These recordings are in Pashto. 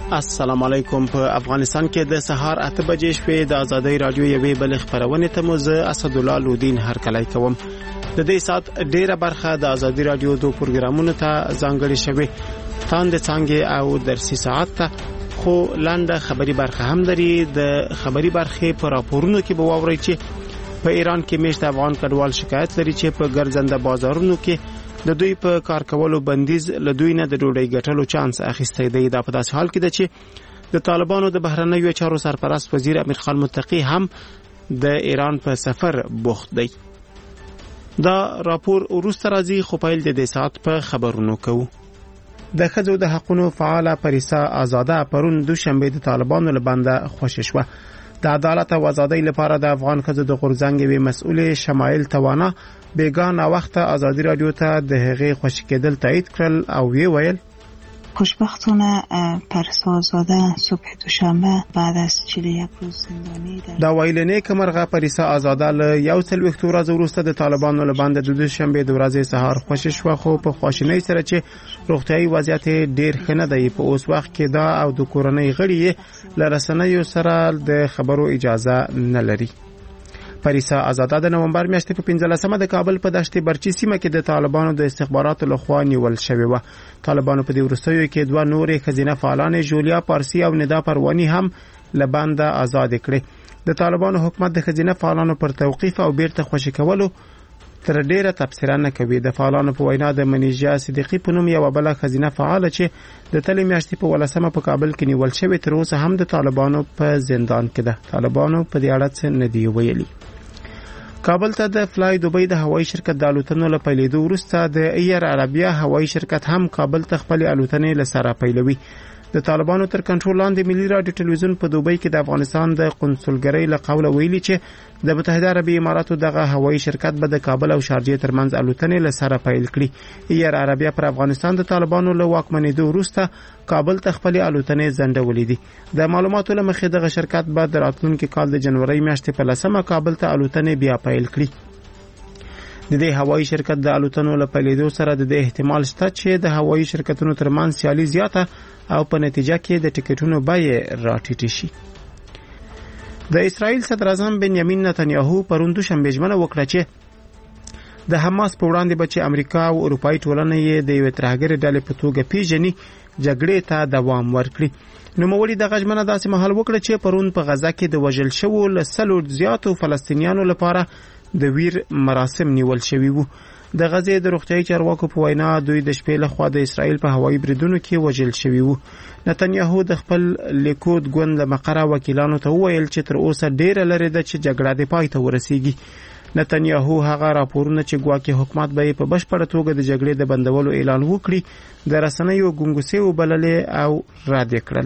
السلام علیکم. په افغانستان کې د سهار 8 بجې شپې د ازادۍ رادیو یوې بل خبرونه ته موزه اسد الله لودین هرکلی کوم. د دې سات ډیره برخه د ازادۍ رادیو دوه پروګرامونو ته ځانګړې شوې. تاند څنګه او درسي ساعت ته خو لاندې خبري برخه هم لري. د خبري برخه په راپورونو کې به واوري چې په ایران کې میشت افغان کډوال شکایت لري چې په ګرځنده بازارونو کې د دوی په کار کولو بندیز له دوی نه د ډوډۍ ګټلو چانس اخیستی دی. دا په داسې حال کې ده چې د طالبانو د بهرنیو چارو سرپرست وزیر امیر خان متقی هم د ایران په سفر بوخت دی. دا راپور وروسته راځي خو پیل د دې سات په خبرونو کوو. د ښځو د حقوقو فعاله پریسا آزاده پرون دوشنبه د طالبانو له بنده خوشی شوه. د عدالت او ازادۍ لپاره د افغان ښځو د غورځنګ وی مسؤل شمایل توانا بیگانه وخت ازادي رادیو ته د هغې خوشی کېدل تایید کړل او ویل خوشبختانه پریسا آزاده صبح دوشنبه بعد از 41 روز زندانی دا ویلنې کمرغه پریسا آزاده له یو څل وخت ورځ وروسته د طالبانو له باندې د دوشنبه د ورځې سهار خوشی شو. خو په خواشینۍ سره چې روغتیايي وضعیت ډیر ښه نه دی. په اوس وخت کې دا او د کورنۍ غړي له رسنیو سره د خبرو اجازه نه لري. پریسا آزاده د نومبر میاشتې په 15مه د کابل په دشت برچی سیمه کې د طالبانو د استخباراتو لخوا نیول شوې و. طالبانو په دې وروستیو کې دوه نورې ښځینه فعالان جولیا پارسی او ندا پروانی هم له بنده آزاد کړي. د طالبانو حکومت د ښځینه فعالانو پر توقیف او بیرته خوشی کولو تر ډیره تبصره نه کوي. د فعالانو په وینا د منیجا صدیقی په نوم یو بل ښځینه فعال چې د تلې میاشتې په 18مه په کابل کې نیول شوې تر اوسه هم د طالبانو په زندان کې ده. طالبانو په دې اړه څه نه دی ویلي. کابل ته د فلای دوبۍ د هوایي شرکت د الوتنو له پیلېدو وروسته د ایر عربیا هوایي شرکت هم کابل ته خپل الوتنې له سره پیلوي. د طالبانو تر کنټرول لاندې ملي رادیو ټلویزیون په دوبۍ کې د افغانستان د قونسلګرۍ له قوله ویلي چې د متحده عربي اماراتو دغه هوایي شرکت به د کابل او شارجې ترمنځ الوتنې له سره پیل کړي. ایر عربیا پر افغانستان د طالبانو له واکمنېدو وروسته کابل ته خپل الوتنې ځنډولې دي. د معلوماتو له مخې دغه شرکت به د راتلونکي کال د جنوري میاشتې په 10مه کابل ته الوتنې بیا پیل کړي. د دې هوایي شرکت د الوتنو له پیلېدو سره د احتمال شته چې د هوایي شرکتونو ترمنځ سیالي زیاته او په نتیجه کې د ټیکټونو بیې راټیټې شي. د اسرائیل صدر اعظم بنیامین نتنیاهو پرون دوشنبه ژمنه وکړه چې د حماس په وړاندې به چې امریکا او اروپایي ټولنه یې د یوې ترهګرې ډلې په توګه پیژني جګړې ته دوام ورکړي. نوموړي دغه ژمنه داسې مهال وکړه چې پرون په غزه کې د وژل شوو له 100 زیاتو فلسطینیانو لپاره د ویر مراسم نیول شوي وو. د غزې د روغتیايي چارواکو په وینا دوی د شپې لخوا د اسرائیل په هوایي بریدونو کې وژل شوي وو. نتنیاهو د خپل لیکود ګوند له مقره وکیلانو ته وویل چې تر اوسه ډیره لري ده چې جګړه د پای ته ورسیږي. نتنیاهو هغه راپورونه چې ګواکې حکومت به په بشپړه توګه د جګړې د بندولو اعلان وکړي د رسنیو ګونګوسې وبللې او رد کړل.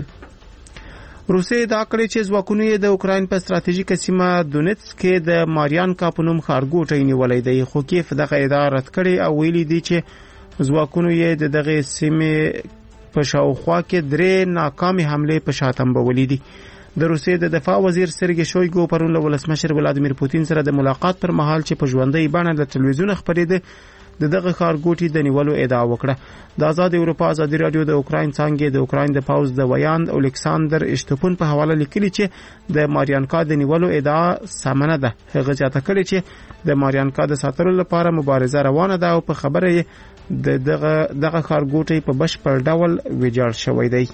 روسیې دا کړی چې ځواکونه یې د اوکراین په ستراتیژیکه سیمه دونیتسک کې د ماریانکا په نوم ښارګوټی نیولی دی. خو کیف دغه ادعا رد کړې او ویلي دی چې ځواکونه یې د دغې سیمې په شاوخوا کې 3 ناکامې حملې په شاتمبولې دي. د روسیې د دفاع وزیر سرګی شویګو پرون له ولسمشر ولادیمیر پوتین سره د ملاقات پر مهال چې په ژوندۍ بڼه د تلویزیون خبرېده د دغه ښارګوټي د نیولو ادعا وکړه. د آزاد اروپا ازادي رادیو د اوکراین څنګه د اوکراین د پاوز د ویاند الکساندر اشتپون په حواله لیکلي چې د ماریانکا د نیولو ادعا سمنه ده. هغه ځاته کړی چې د ماریانکا د ساتلو لپاره مبارزه روانه ده او په خبره یې دغه ښارګوټي په بشپړ ډول ویجاړ شوی دی.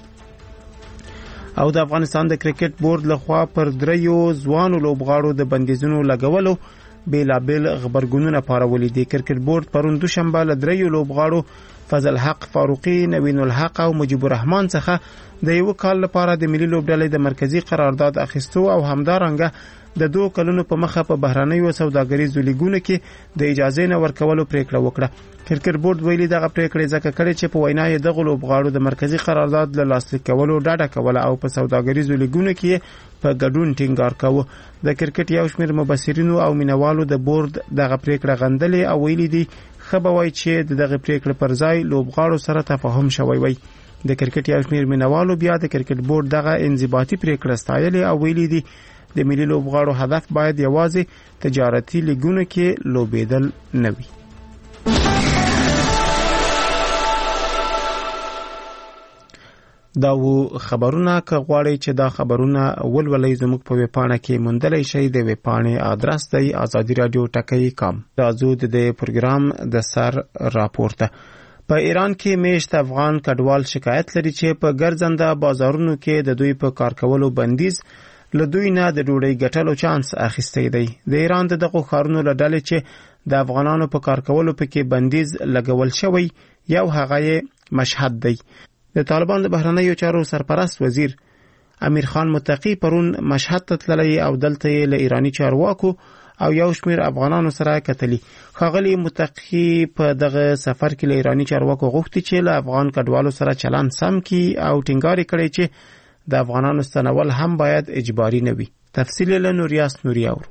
او د افغانستان د کرکټ بورډ لخوا پر 3 ځوانو لوبغاړو د بندیزونو لګولو بیلابل خبرګونونه پارولې دي. کرکټ بورډ پرون دوشنبه له 3 لوبغاړو فضل حق فاروقي، نوین الحق او مجيب الرحمن څخه د یو کال لپاره د ملي لوبډلې د مرکزی قرارداد اخیستو او همدارنګه د 2 کلونو په مخه په بهرنیو سوداګریزو لیګونو کې د اجازه نه ورکولو پریکړه وکړه. کرکټ بورډ ویلي دغه پریکړه ځکه کړې چې په وینا یې د لوبغاړو د مرکزی قرارداد له لاسلیک کولو ډاډه کوله او په سوداګریزو لیګونو کې په ګډون ټینګار کاوه. د کرکټ یو شمېر مبصرینو او مینوالو د بورډ دغه پریکړه غندلې او ویلي دي خبروي چې دغه پریکړه پر ځای لوبغاړو سره تفاهم شوی وي. د کرکټ یو شمېر مینوالو بیا د کرکټ بورډ دغه انضباطي پریکړه ستایلې او ویلي دي د ملي لوبغاړو هدف باید یوازې تجارتي لیګونو کې لوبېدل نه وي. دا و خبرونه که غواړئ چې دا خبرونه ولولئ زموږ په ویبپاڼه کې موندلی شئ. د ویبپاڼې آدرس دی azadi.radio.com. راځو د پروګرام د سر راپورته. په ایران کې میشت افغان کډوال شکایت لري چې په ګرځنده بازارونو کې د دوی په کار کولو بندیز له دوی نه د ډوډۍ ګټلو چانس اخیستی دی. د ایران دغه ښارونو له ډلې چې د افغانانو په کار کولو پکې بندیز لګول شوی یو هغه مشهد دی. د طالبان د بهرنیو چارو سرپرست وزیر امیر خان متقی پرون مشهد ته تللی او دلته له ایرانی چارواکو او یو شمیر افغانانو سره کتلی. ښاغلی متقی په دغه سفر کې له ایرانی چارواکو غوښتي چې له افغان کډوالو سره چلند سم کړي او ټینګار کړي چې د افغانانو ستنول هم باید اجباري نه وي. تفصیل له نوریاس نوري اورو.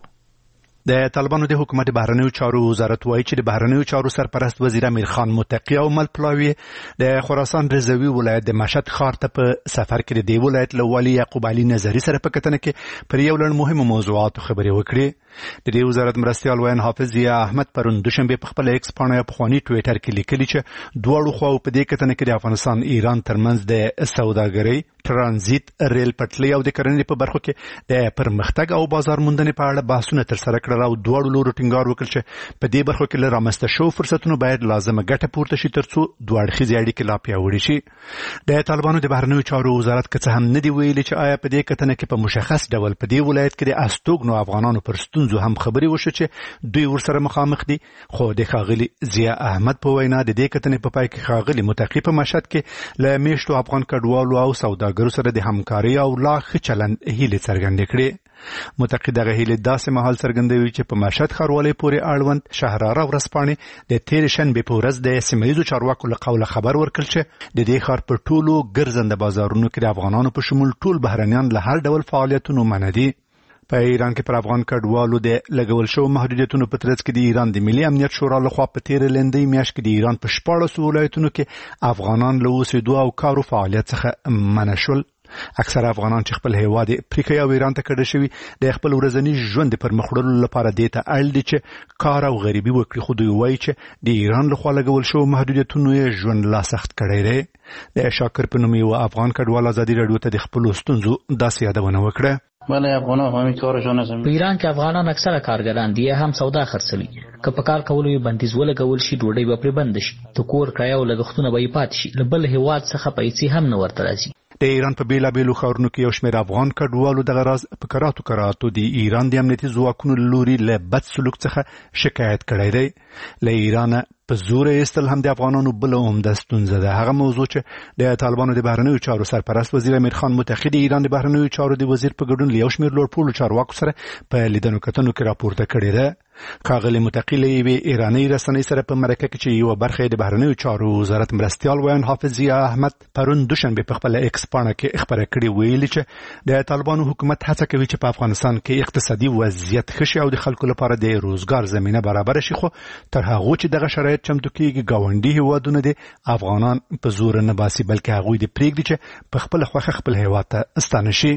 د طالبانو د حکومت بهرنیو چارو وزارت وایي چې د بهرنیو چارو سرپرست وزیر امیر خان متقی او ملپلاوی د خراسان رضوی ولایت د مشهد ښار ته په سفر کې د ولایت له والي یعقوب علي نظری سره په کتنه کې پر یو لړ مهمو موضوعاتو خبرې وکړې. د دې وزارت مرستیال وین حافظ ضیا احمد پرون دوشنبه په خپل ایکس پاڼه په خواني ټوئیټر کې لیکلي چې دواړو خواو په دې کتنه کې د افغانستان ایران ترمنځ د سوداګرۍ ترانزیت ریل پټلۍ او د کرنې په برخو کې د پرمختګ او بازار موندنې په اړه بحثونه ترسره کړل او دواړو لورو ټینګار وکړ چې په دې برخو کې له رامنځته شوو فرصتونو باید لازمه ګټه پورته شي ترڅو دوه اړخیزې اړیکې لا پیاوړې شي. د طالبانو د بهرنیو چارو وزارت که څه هم نه دی ویلي چې آیا په دې کتنه کې په مشخص ډول په دې ولایت کې د استوګنو افغانانو پر ستونزو هم خبرې وشو چې دوی ورسره مخامخ دي. خو د ښاغلي ضیا احمد په وینا د دې کتنې په پای کې ښاغلي متقی په مشهد کې له میشتو افغان کډوالو او سوداګرو سره د همکاري او لا ښه چلند هیلې څرګندې کړې. متقی دغه هیلې داسې مهال څرګندوي چې په مشهد ښاروالۍ پورې اړوند شهراره ورځپاڼې د تېرې شنبې په ورځ د سیمه ییزو چارواکو له قوله خبر ورکړ چې د دې ښار په ټولو ګرځنده بازارونو کې د افغانانو په شمول ټول بهرنیان له هر ډول فعالیتونو منع دي. په ایران کې پر افغان کډوالو د لګول شو محدودیتونو په ترڅ کې د ایران د ملي امنیت شورا لخوا په تیرې لندۍ میاشت کې د ایران په 14 ولایتونو کې افغانان له اوسېدو او کارو فعالیت څخه منع شول. اکثر افغانان چې خپل هیواد افریقا او ایران ته کډه شوي د خپل ورځني ژوند پر مخ وړلو لپاره دې ته اړ دي چې کار او غریبي وکړي. خو دوی وایي چې د ایران لخوا لګول شو محدودیتونو یې ژوند لا سخت کړی دی. د شاکر په نوم یو افغان کډوال ازادي راډیو ته د خپلو ستونزو داسې یادونه وکړه. بله افغانان همین کارشان هستن. په ایران کې افغانان اکثره کارګران دي هم سودا خرڅوي. که په کار کولو یې بندیز ولګول شي ډوډۍ به پرې بند شي. د کور کرایه او لګښتونه به یې پاتې شي. له بل هیواد څخه پیسې هم نه ورته راځي. د ایران په بیلابیلو ښارونو کې یو شمېر افغان کډوالو دغه راز په کراتو د ایران د امنیتي ځواکونو له لوري له بد سلوک څخه شکایت کړی دی. له ایرانه په زور ایستل هم د افغانانو بله عمده ستونزه ده. هغه موضوع چې د طالبانو د بهرنیو چارو سرپرست وزیر امیر خان متقی د ایران د بهرنیو چارو د وزیر په ګډون له یو شمېر لوړپوړو چارواکو سره په لیدنو کتنو کې راپورته کړې ده. ښاغلي متقی له یوې ایرانۍ رسنۍ سره په مرکه کې چې یوه برخه یې د بهرنیو چارو وزارت مرستیال وین حافظ ضیا احمد پرون دوشنبې په خپله ایکس پاڼه کې خپره کړې ویلي چې د طالبانو حکومت هڅه کوي چې په افغانستان کې اقتصادي وضعیت ښه شي او د خلکو لپاره د روزګار زمینه برابره شي. خو تر هغو چې دغه شرایط چمتو کېږي ګاونډي هیوادونه د افغانان په زور نه باسي بلکې هغوی د پرېږدي چې په خپله خوښه خپل هیواد ته ستانه شي.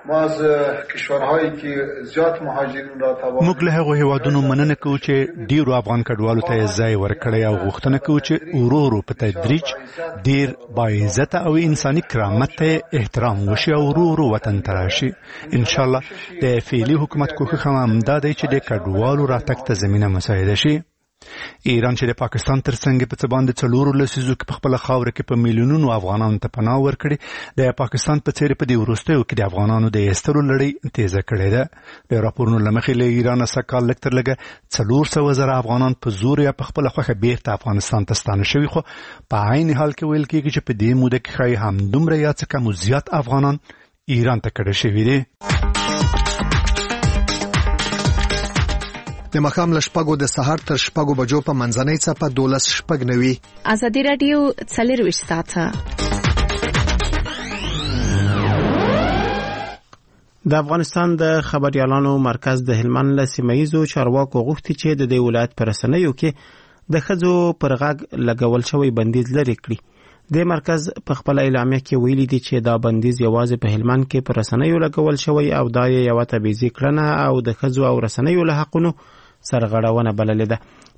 موږ له هغو هیوادونو مننه کوو چې ډیرو افغان کډوالو ته ځای ورکړی او غوښتنه کوو چې ورو ورو په تدریج ډیر باعزته او انساني کرامت ته احترام وشي او ورو ورو وطن ته راشي. انشاءالله د فعلي حکومت کوښښ همدا دی چې د کډوالو راتګ ته زمینه مساعده شي. ایران چې د پاکستان ترڅنګ په څه باندې 4 لسیزو کې په خپله خاوره کې په میلیونونو افغانانو ته پناه ورکړي، د پاکستان په څېر په دې وروستیو کې د افغانانو د ایستلو لړۍ تیزه کړې ده. د راپورونو له مخې له ایران څخه کال لږ تر لږه 400,000 افغانان په زور یا په خپله خوښه بیرته افغانستان ته ستانه شوي، خو په عین حال کې ویل کېږي چې په دې موده کې ښایي همدومره یا څه کم زیات افغانان ایران ته کډه شوي دي. د مخام له شپږو د سهار تر شپږو بجو په منځنۍ څپه 12:09. ازادي راډیو 24 ساعته. د افغانستان د خبريالانو مرکز د هلمند له سیمه‌ییزو چارواکو غوښتي چې د دې ولایت پر رسنیو کې د ښځو پر غږ لګول شوی بندیز لرې کړي. د مرکز په خپل اعلامیه کې ویلي دي چې دا بندیز یوازې په هلمند کې پر رسنیو لګول شوی او دا یو تبعیضي کړنه او د ښځو او رسنیو له حقونو سرغړونه بللې ده.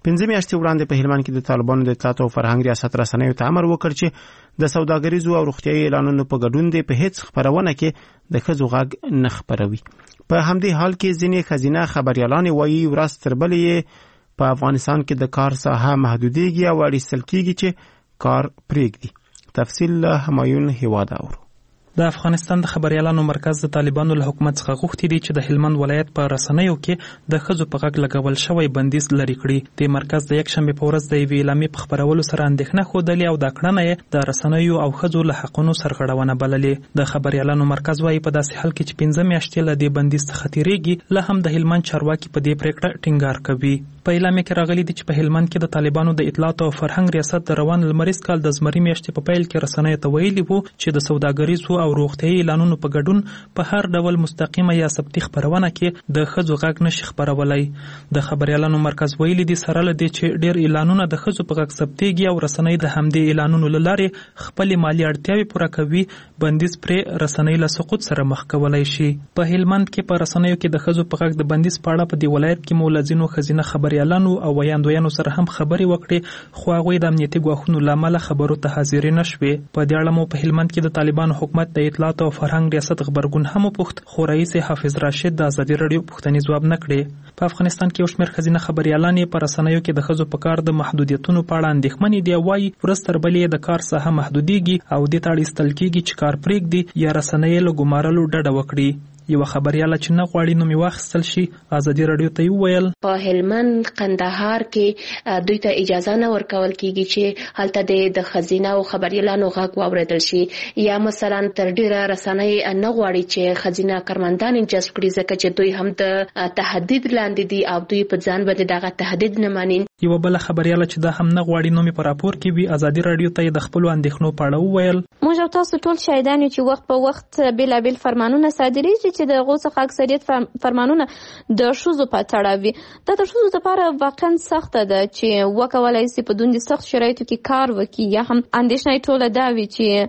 15 میاشتې وړاندې په هلمند کې د طالبانو د اطلاعات او فرهنګ ریاست رسنیو ته امر وکړ چې د سوداګریزو او روغتیايي اعلانونو په ګډون د په هیڅ خبرونه کې د ښځو غږ نه خپروي. په همدې حال کې ځینې ښځینه خبريالان وایي ورځ تر بلې په افغانستان کې د کار ساحه محدودېږي او اړیستل کېږي چې کار پرېږدي. تفصیل له همایون هیواد اورو. د افغانستان د خبريالانو مرکز د طالبانو له حکومت څخه غوښتي دي چې د هلمند ولایت په رسنیو کې د ښځو په غږ لګول شوی بندیز لرې کړي. د مرکز د یکشنبې په ورځ د یوې اعلامیې په خپرولو سره اندېښنه ښودلې او دا کړنه یې د رسنیو او ښځو له حقونو سرغړونه بللې. د خبريالانو مرکز وايي په داسې حال کې چې 15 میاشتې له دې بندیز څخه تیریږي، له هم د هلمند چارواکي په دې پریکړه ټینګار کوي. په اعلامیه کې راغلي دي چې په هلمند کې د طالبانو د اطلاعات او فرهنګ ریاست د روان لمریز کال د زمري میاشتې په پیل کې رسنیو ته ویلي وو چې د سوداګریزو او روغتیايي اعلانونو په ګډون په هر ډول مستقیمه یا ثبتي خبرونه کې د ښځو غږ نشي خبرولای. د خبريالانو مرکز ویلي دي سره له دې چې ډېر اعلانونه د ښځو په غږ ثبتيږي او رسنۍ د همدې اعلانونو له لارې خپل مالی اړتیاوې پوره کوي، بندیز پرې رسنۍ له سقوط سره مخ کولای شي. په هلمند کې په رسنیو کې د ښځو په غږ د بندیز په اړه په دې ولایت کې مولزینو ښځینه خبريالانو او ویاندویانو سره هم خبرې وکړې، خو هغوی د امنیتي ګواښونو له امله خبرو ته حاضرې نه شوې. په دې اړه مو په هلمند کې د طالبانو حکومت د اطلاعات او فرهنګ ریاست غبرګون هم وپوښت، خو رئیس حافظ راشد د ازادي راډیو پوښتنې ځواب نه کړې. په افغانستان کې یو شمېر ښځینه خبريالان په رسنیو کې د ښځو په کار د محدودیتونو په اړه اندېښمنې دي او وایي ورځ تر بلې د کار ساحه محدودېږي او دې ته اړیستل کېږي چې کار پرېږدي یا رسنۍ له ګمارلو ډډه وکړي. یو خبرياله چې نه غواړي نوم واخیستل شي ازادي راډیو ته وویل په هلمند قندهار کې دوی ته اجازه نه ورکول کیږي چې هلته د خزینه او خبريالانو غږ واوریدل شي، یا مثلا تر ډیره رسنۍ نه غواړي چې خزینه کارمندان جذب کړي ځکه چې دوی هم د تهدید لاندې دي او دوی په ځان باندې دغه تهدید نه ماني. یو بل خبرياله چې دا هم نه غواړي نوم په راپور کې وي ازادي راډیو ته د خپل اندېښنو په اړه وویل موږ تاسو ټول شاهدان یو چې وخت په وخت بیلابل فرمانونه صادریږي چې د غوڅ څخه اکثریت فرمانونه د شوزو په تړاو وي. دا د شوزو لپاره واقعا سخته ده چې وکولای شي په دومره سخت شرایطو کې کار وکړي، یا هم اندېښنه ټوله دا وي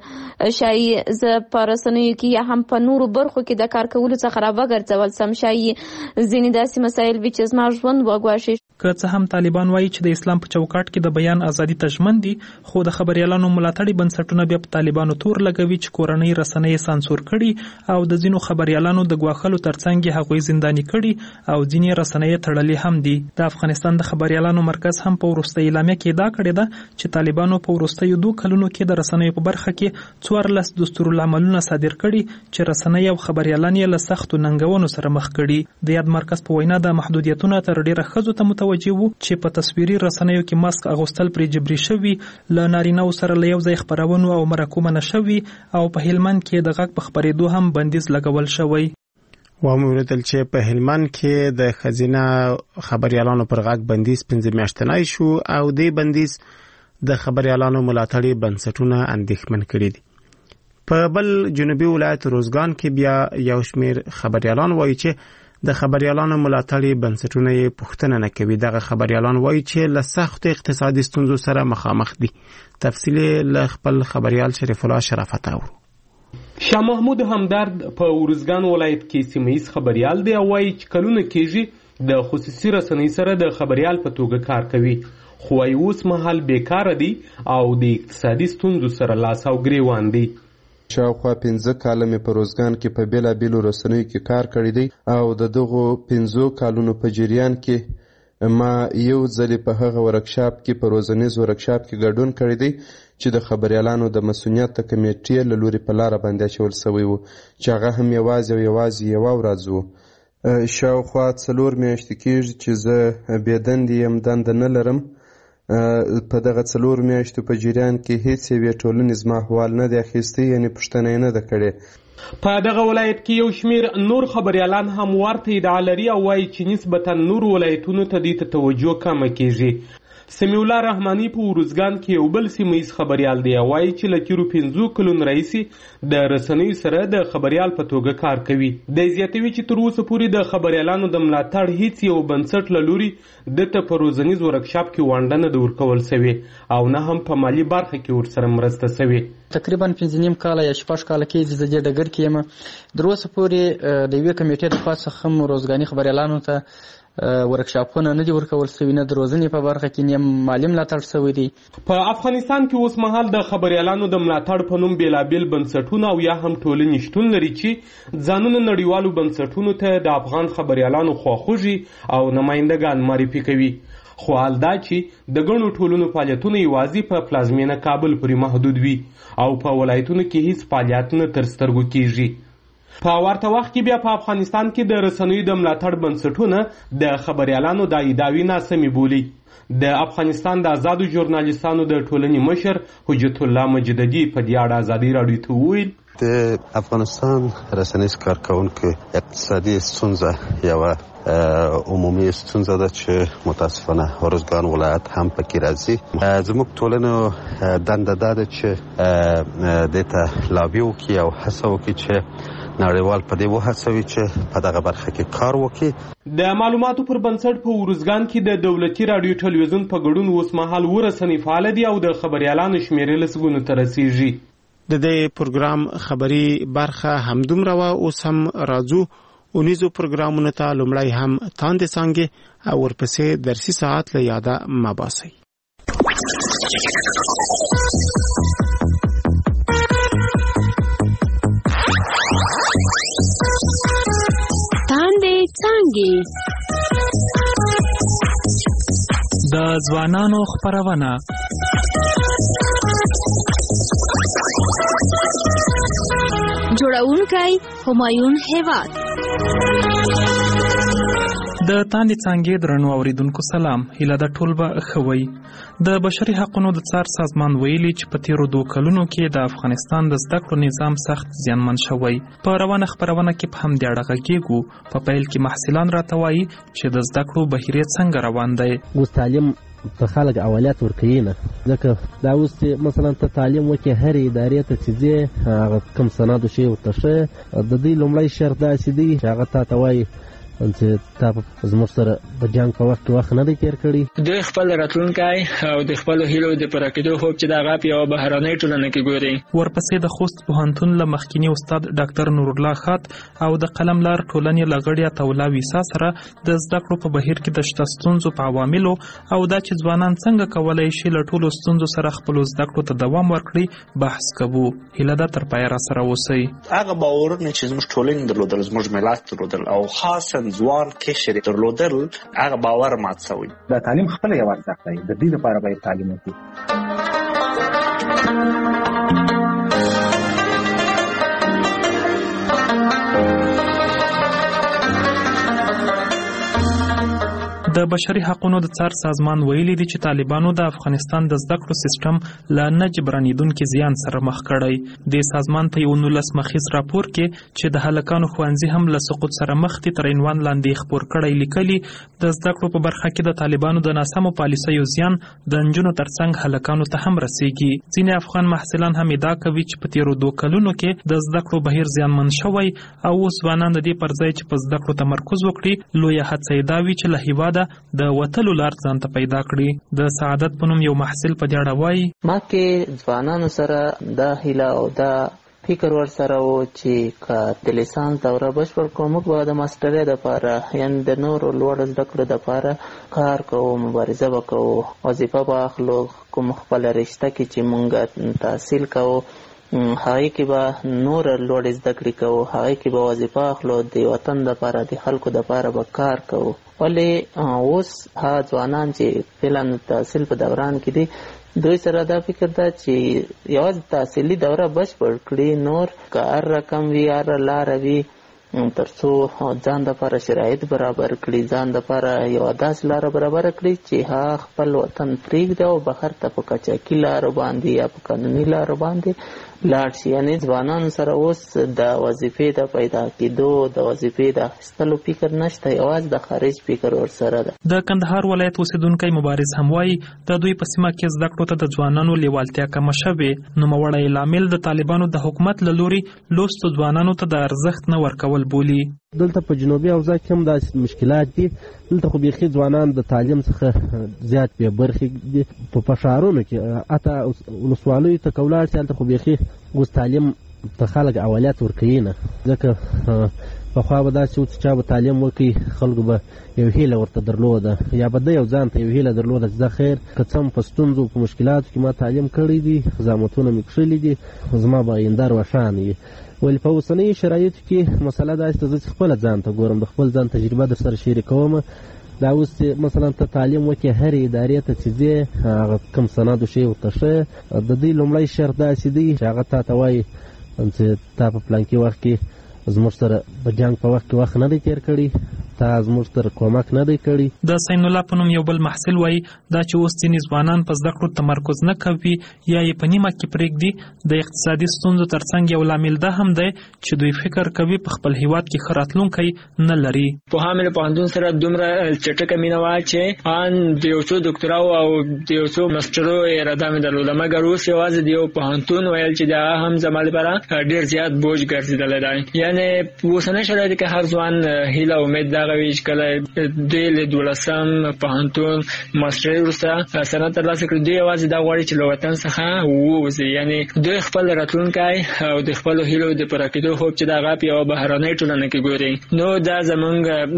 چې شاید ز په رسنیو کې یا هم په نورو برخو کې د کار کولو څخه راوګرځول سم شي ځینې داسې مسایل وي چې زما ژوند وګواښي. که څه هم طالبان وایي چې د اسلام په چوکاټ کې د بیان ازادي ته ژمن دي، خو د خبريالانو ملاتړي بنسټونه بیا په طالبانو تور لګوي چې کورنۍ رسنۍ سانسور کړي او د ځینو خبريالانو د ګواښلو ترڅنګ هغوی زنداني کړي او ځینې رسنۍ تړلې هم دي. د افغانستان د خبريالانو مرکز هم په وروستۍ اعلامیه کې دا کړې ده چې طالبانو په وروستیو 2 کلونو کې د رسنیو په برخه کې 14 دستورالعملونه صادر کړي چې رسنۍ او خبريالان یې له سختو ننګونو سره مخ کړي. د یاد مرکز په وینا د محدودیتونو تر ډیره ښځو ته متوجه وو چې په تصویري رسنیو کې ماسک اغوستل پرې جبري شوي، له نارینه‌و سره له یو ځای خبرونو او مرکو منع شوي او په هلمند کې د غږ په خبرېدو هم بندیز لګول شوی. وموریدل چې په هلمند کې د خزینه خبريالانو پر غږ بندیز 15 میاشتنی شو او دې بندیز د خبريالانو ملاتړي بنسټونه اندېښمن کړي دي. په بل جنوبي ولایت روزګان کې بیا یو شمېر خبريالان وایي چې د خبريالانو ملاتړي بنسټونه یې پوښتنه نه کوي. دغه خبريالان وایي چې له سخت اقتصادي ستونزو سره مخامخ دي. تفصیل له خپل خبريال شریف الله شرافت اورو. شاه محمود همدرد په ورزګان ولایت کې سیمه‌ایز خبريال دی او وایي چې کلونه کېږي د خصوصي رسنۍ سره د خبريال په توګه کار کوي، خو اوس مهال بیکاره دي او د اقتصادي ستونزو سره لاس او ګریوان دي. شاوخوا 15 کاله مې په روزګان کې په بیلابیلو رسنیو کې کار کړی دی او د دغو 15 کالونو په جریان کې ما یو ځل په هغه ورکشاپ کې په روزنیز ورکشاپ کې ګډون کړی دی چې د خبريالانو د مسؤلیت کمیټې له لوري په لاره باندې اچول شوی و چې هغه هم یوازې یو ورځ و. شاوخوا 4 میاشتې کېږي چې زه بېدندې یم، دنده نه لرم. په دغه 4 میاشتو په جریان کې هیڅ یوې ټولنې زما احوال نه دی اخیستی، یعنې پوښتنه یې نه ده کړې. په دغه ولایت کې یو شمېر نور خبريالان هم ورته ادعا لري او وایي چې نسبتا نور ولایتونو ته دې ته توجه کمه کېږي. سمیع الله رحماني په ورزګان کې یو بل سیمه‌ایز خبريال دی او وایي چې له تېرو 15 کلونو راهیسې د رسنیو سره د خبريال په توګه کار کوي. دی زیاتوي چې تر اوسه پورې د خبريالانو د ملاتړ هیڅ یو بنسټ له لوري دته په روزنیز ورکشاپ کې ونډه نه ده ورکول سوې او نه هم په مالي برخه کې ورسره مرسته سوې. تقریبا 15 کاله یا 6 کاله کې د دې ډګر کې یم. در اوسه پورې د یوې کمیټې د خوا څخه هم روزګاني خبريالانو ته ورکشاپونه نه دي ورکول شوي، نه د روزنې په برخه کې نه مالي ملاتړ شوی دی. په افغانستان کې اوس مهال د خبریالانو د ملاتړ په نوم بېلابېل بنسټونه او یا هم ټولنې شتون لري چې ځانونه نړیوالو بنسټونو ته د افغان خبریالانو خواخوږي او نمایندګان معرفي کوي. خو حال دا چې د ګڼو ټولنو فعالیتونه یوازې په پلازمینه کابل پورې محدود وي او په ولایتونو کې هیڅ فعالیت نه تر سترګو کیږي. په ورته وخت کې بیا په افغانستان کې د رسنیو د ملاتړ بنسټونه د خبریالانو د ادعاوې ناسمې بولي. د افغانستان د آزادو ژورنالیستانو د ټولنې مشر حجت الله مجددي په دې اړه ازادي راډیو ته وویل د افغانستان رسنیز کارکونکو اقتصادي ستونزه یوه عمومي ستونزه ده چې متاسفانه ارزګان ولایت هم پکې راځي. زموږ ټولنو دنده دا ده چې دې ته لابي وکړي او هڅه وکړي چې نړیوال په دې وهڅوي چې په دغه برخه کې کار وکړي. د معلوماتو پر بنسټ په ارزګان کې د دولتي راډیو ټلویزیون په ګډون اوس مهال ورسنۍ فعال دي او د خبریالانو شمیرې لسګونو ته رسیږي. د دې پروګرام خبري برخه همدومره وه. اوس هم راځو اونیزو پروګرامونو ته. لومړی هم تاندې څانګې او ورپسې درسي ساعت له یاده مه باسئ. تاندې څانګې د ځوانانو خپرونه جوړونکی همایون هیواد. د تاندې څانګې درنو اوریدونکو سلام. هیله ده ټول به ښه وئ. د بشري حقونو د څار سازمان ویلي چې په تیرو 2 کلونو کې د افغانستان د زده کړو نظام سخت زیانمن شوی. په روانه خپرونه کې په همدې اړه غږیږو. په پیل کې محصلان راته وایي چې د زده کړو بهیر څنګه روان دی. اوس تعلیم ته خلک اولویت ورکوي نه، ځکه دا اوس چې مثلا ته تعلیم وکړې هرې ادارې ته چې ځې هغه کوم سند شي ورته ښه د دوی لومړی شرط داسې دی چې هغه تا ته وایي چې تا زموږ سره په جنګ په وخت کې وخت نه دی تېر کړی. دوی خپل راتلونکی او د خپلو هیلو د پوره کېدو خوب چې د هغه په یوه بهرنۍ ټولنه کې ګوري. ورپسې د خوست پوهنتون له مخکیني استاد ډاکټر نورالله خات او د قلم لار ټولنې له غړي عطاالله ویسا سره د زده کړو په بهیر کې د شته ستونزو په عواملو او دا چې ځوانان څنګه کولی شي له ټولو ستونزو سره خپلو زده کړو ته دوام ورکړي بحث کوو. هیله ده تر پایه راسره اوسئ. هغه باورونه چې زموږ ټولنې درلودل، زموږ ملت درلودل او خاصا ځوان کشر درلودل، هغه باور مات شوی. دا تعلیم خپل یو ارزښت دی. د دې لپاره باید تعلیم وکړو. د بشري حقونو د څار سازمان ویلي دي چې طالبانو د افغانستان د زده کړو سیستم له نه جبرانېدونکي زیان سره مخ کړی. د سازمان په یو 19 مخیز راپور کې چې د هلکانو ښوونځي هم له سقوط سره مخ دي تر عنوان لاندې خپور کړی لیکلي د زده کړو په برخه کې د طالبانو د ناسمو پالیسیو زیان د نجونو ترڅنګ هلکانو ته هم رسیږي. ځینې افغان محصلان هم ادعا کوي چې په تیرو 2 کلونو کې د زده کړو بهیر زیانمن شوی او اوس ځوانان د دې پر ځای چې په زده کړو تمرکز وکړي لویه هڅه یې دا وي چې له هېواده د وتلو لار ځان ته پیدا کړي. د سعادت په نوم یو محصل په دې اړه وایي ما کې ځوانانو سره دا هیله او دا فکر ور سره و چې که د لیسانس دوره بشپړ کړو موږ به د ماسټرۍ دپاره یعنې د نورو لوړو زده کړو دپاره کار کوو، مبارزه به کوو، وظیفه به اخلو، کوم خپله رشته کې چې موږ تحصیل کوو هغې کې به نور لوړې زده کړې کوو، هغې کې به وظیفه اخلو، د وطن دپاره د خلکو دپاره به کار کوو. ولې اوس هغه ځوانان چې فعلا تحصیل په دوران کې دي دوی سره دا فکر ده چې یوازې تحصیلي دوره بشپړ کړي، نور که هر رقم وي هر لاره وي تر څو ځان دپاره شرایط برابر کړي، ځان دپاره یوه داسې لاره برابر کړي چې هغه خپل وطن پرېږدي او بهر ته په قاچاقي لارو باندې یا په قانوني لارو باندې لاړ شي. یعنې ځوانانو سره اوس د وظیفې د پیدا کېدو د وظیفې د اخیستلو فکر نشته، یوازې د خارج فکر ورسره ده. د کندهار ولایت اوسیدونکی مبارز هم وایي د دوی په سیمه کې زده کړو ته د ځوانانو لیوالتیا کمه شوې. نوموړی لامل د طالبانو د حکومت له لورې لوستو ځوانانو ته د ارزښت نه ورکول بولي. دلته په جنوبي اوضاع کې هم داسې مشکلات دي. دلته خو بیخي ځوانان د تعلیم څخه زیات بې برخې دي. په ښارونو کې حتی ولسوالیو ته که ولاړ شي هلته خو بیخي اوس تعلیم ته خلک اولویت ورکوي نه، ځکه پخوا به داسې و چې چا به تعلیم وکړي خلکو به یو هیله ورته درلوده یا به د یو ځان ته یو هیله درلوده چې دا خیر که څه هم په ستونزو په مشکلاتو کې ما تعلیم کړی دي زحمتونه مې کښلي دي زما به آینده روښانه وي. ولې په اوسنیو شرایطو کې مسله داسې ده زه چې خپله ځان ته ګورم د خپل ځان تجربه در سره شریکوم. دا اوس چې مثلا ته تعلیم وکړې هرې ادارې ته چې ځې هغه کوم سند و شی ورته ښه د دوی لومړی شرط داسې دی چې هغه تا ته وایي چې تا په پلانکي وخت کې زموږ سره د جنګ په وخت کې وخت نه دی تېر کړی تا زموږ سره کومک نه دی کړی. د سین الله په نوم یو بل محصل وایي دا چې اوس ځینې ځوانان په زده کړو تمرکز نه کوي یا یې په نیمه کې پرېږدي د اقتصادي ستونزو ترڅنګ یو لامل دا هم دی چې دوی فکر کوي په خپل هیواد کې ښه راتلونکی نه لري. پوهنې له پوهنتون سره دومره چټکه مینه وه چې ان د یو څو ډاکټراو او د یو څو ماسټرو اراده مې درلوده مګر اوس یوازې د یو پوهنتون ویل چې دا هم زما لپاره ډېر زیات بوج ګرځېدلی دی. یعنې په اوسني شرایطو کې هر ځوان هیله امید دغه وي چې کله دوی له 12 پوهنتون ماسټرۍ وروسته سند ترلاسه کړي دوی یوازې دا غواړي چې له وطن څخه ووځي. یعنې دوی خپل راتلونکی او د خپلو هیلو د پوره کېدو خوب چې د هغه په یوه بهرنۍ ټولنه کې ګوري نو دا زموږ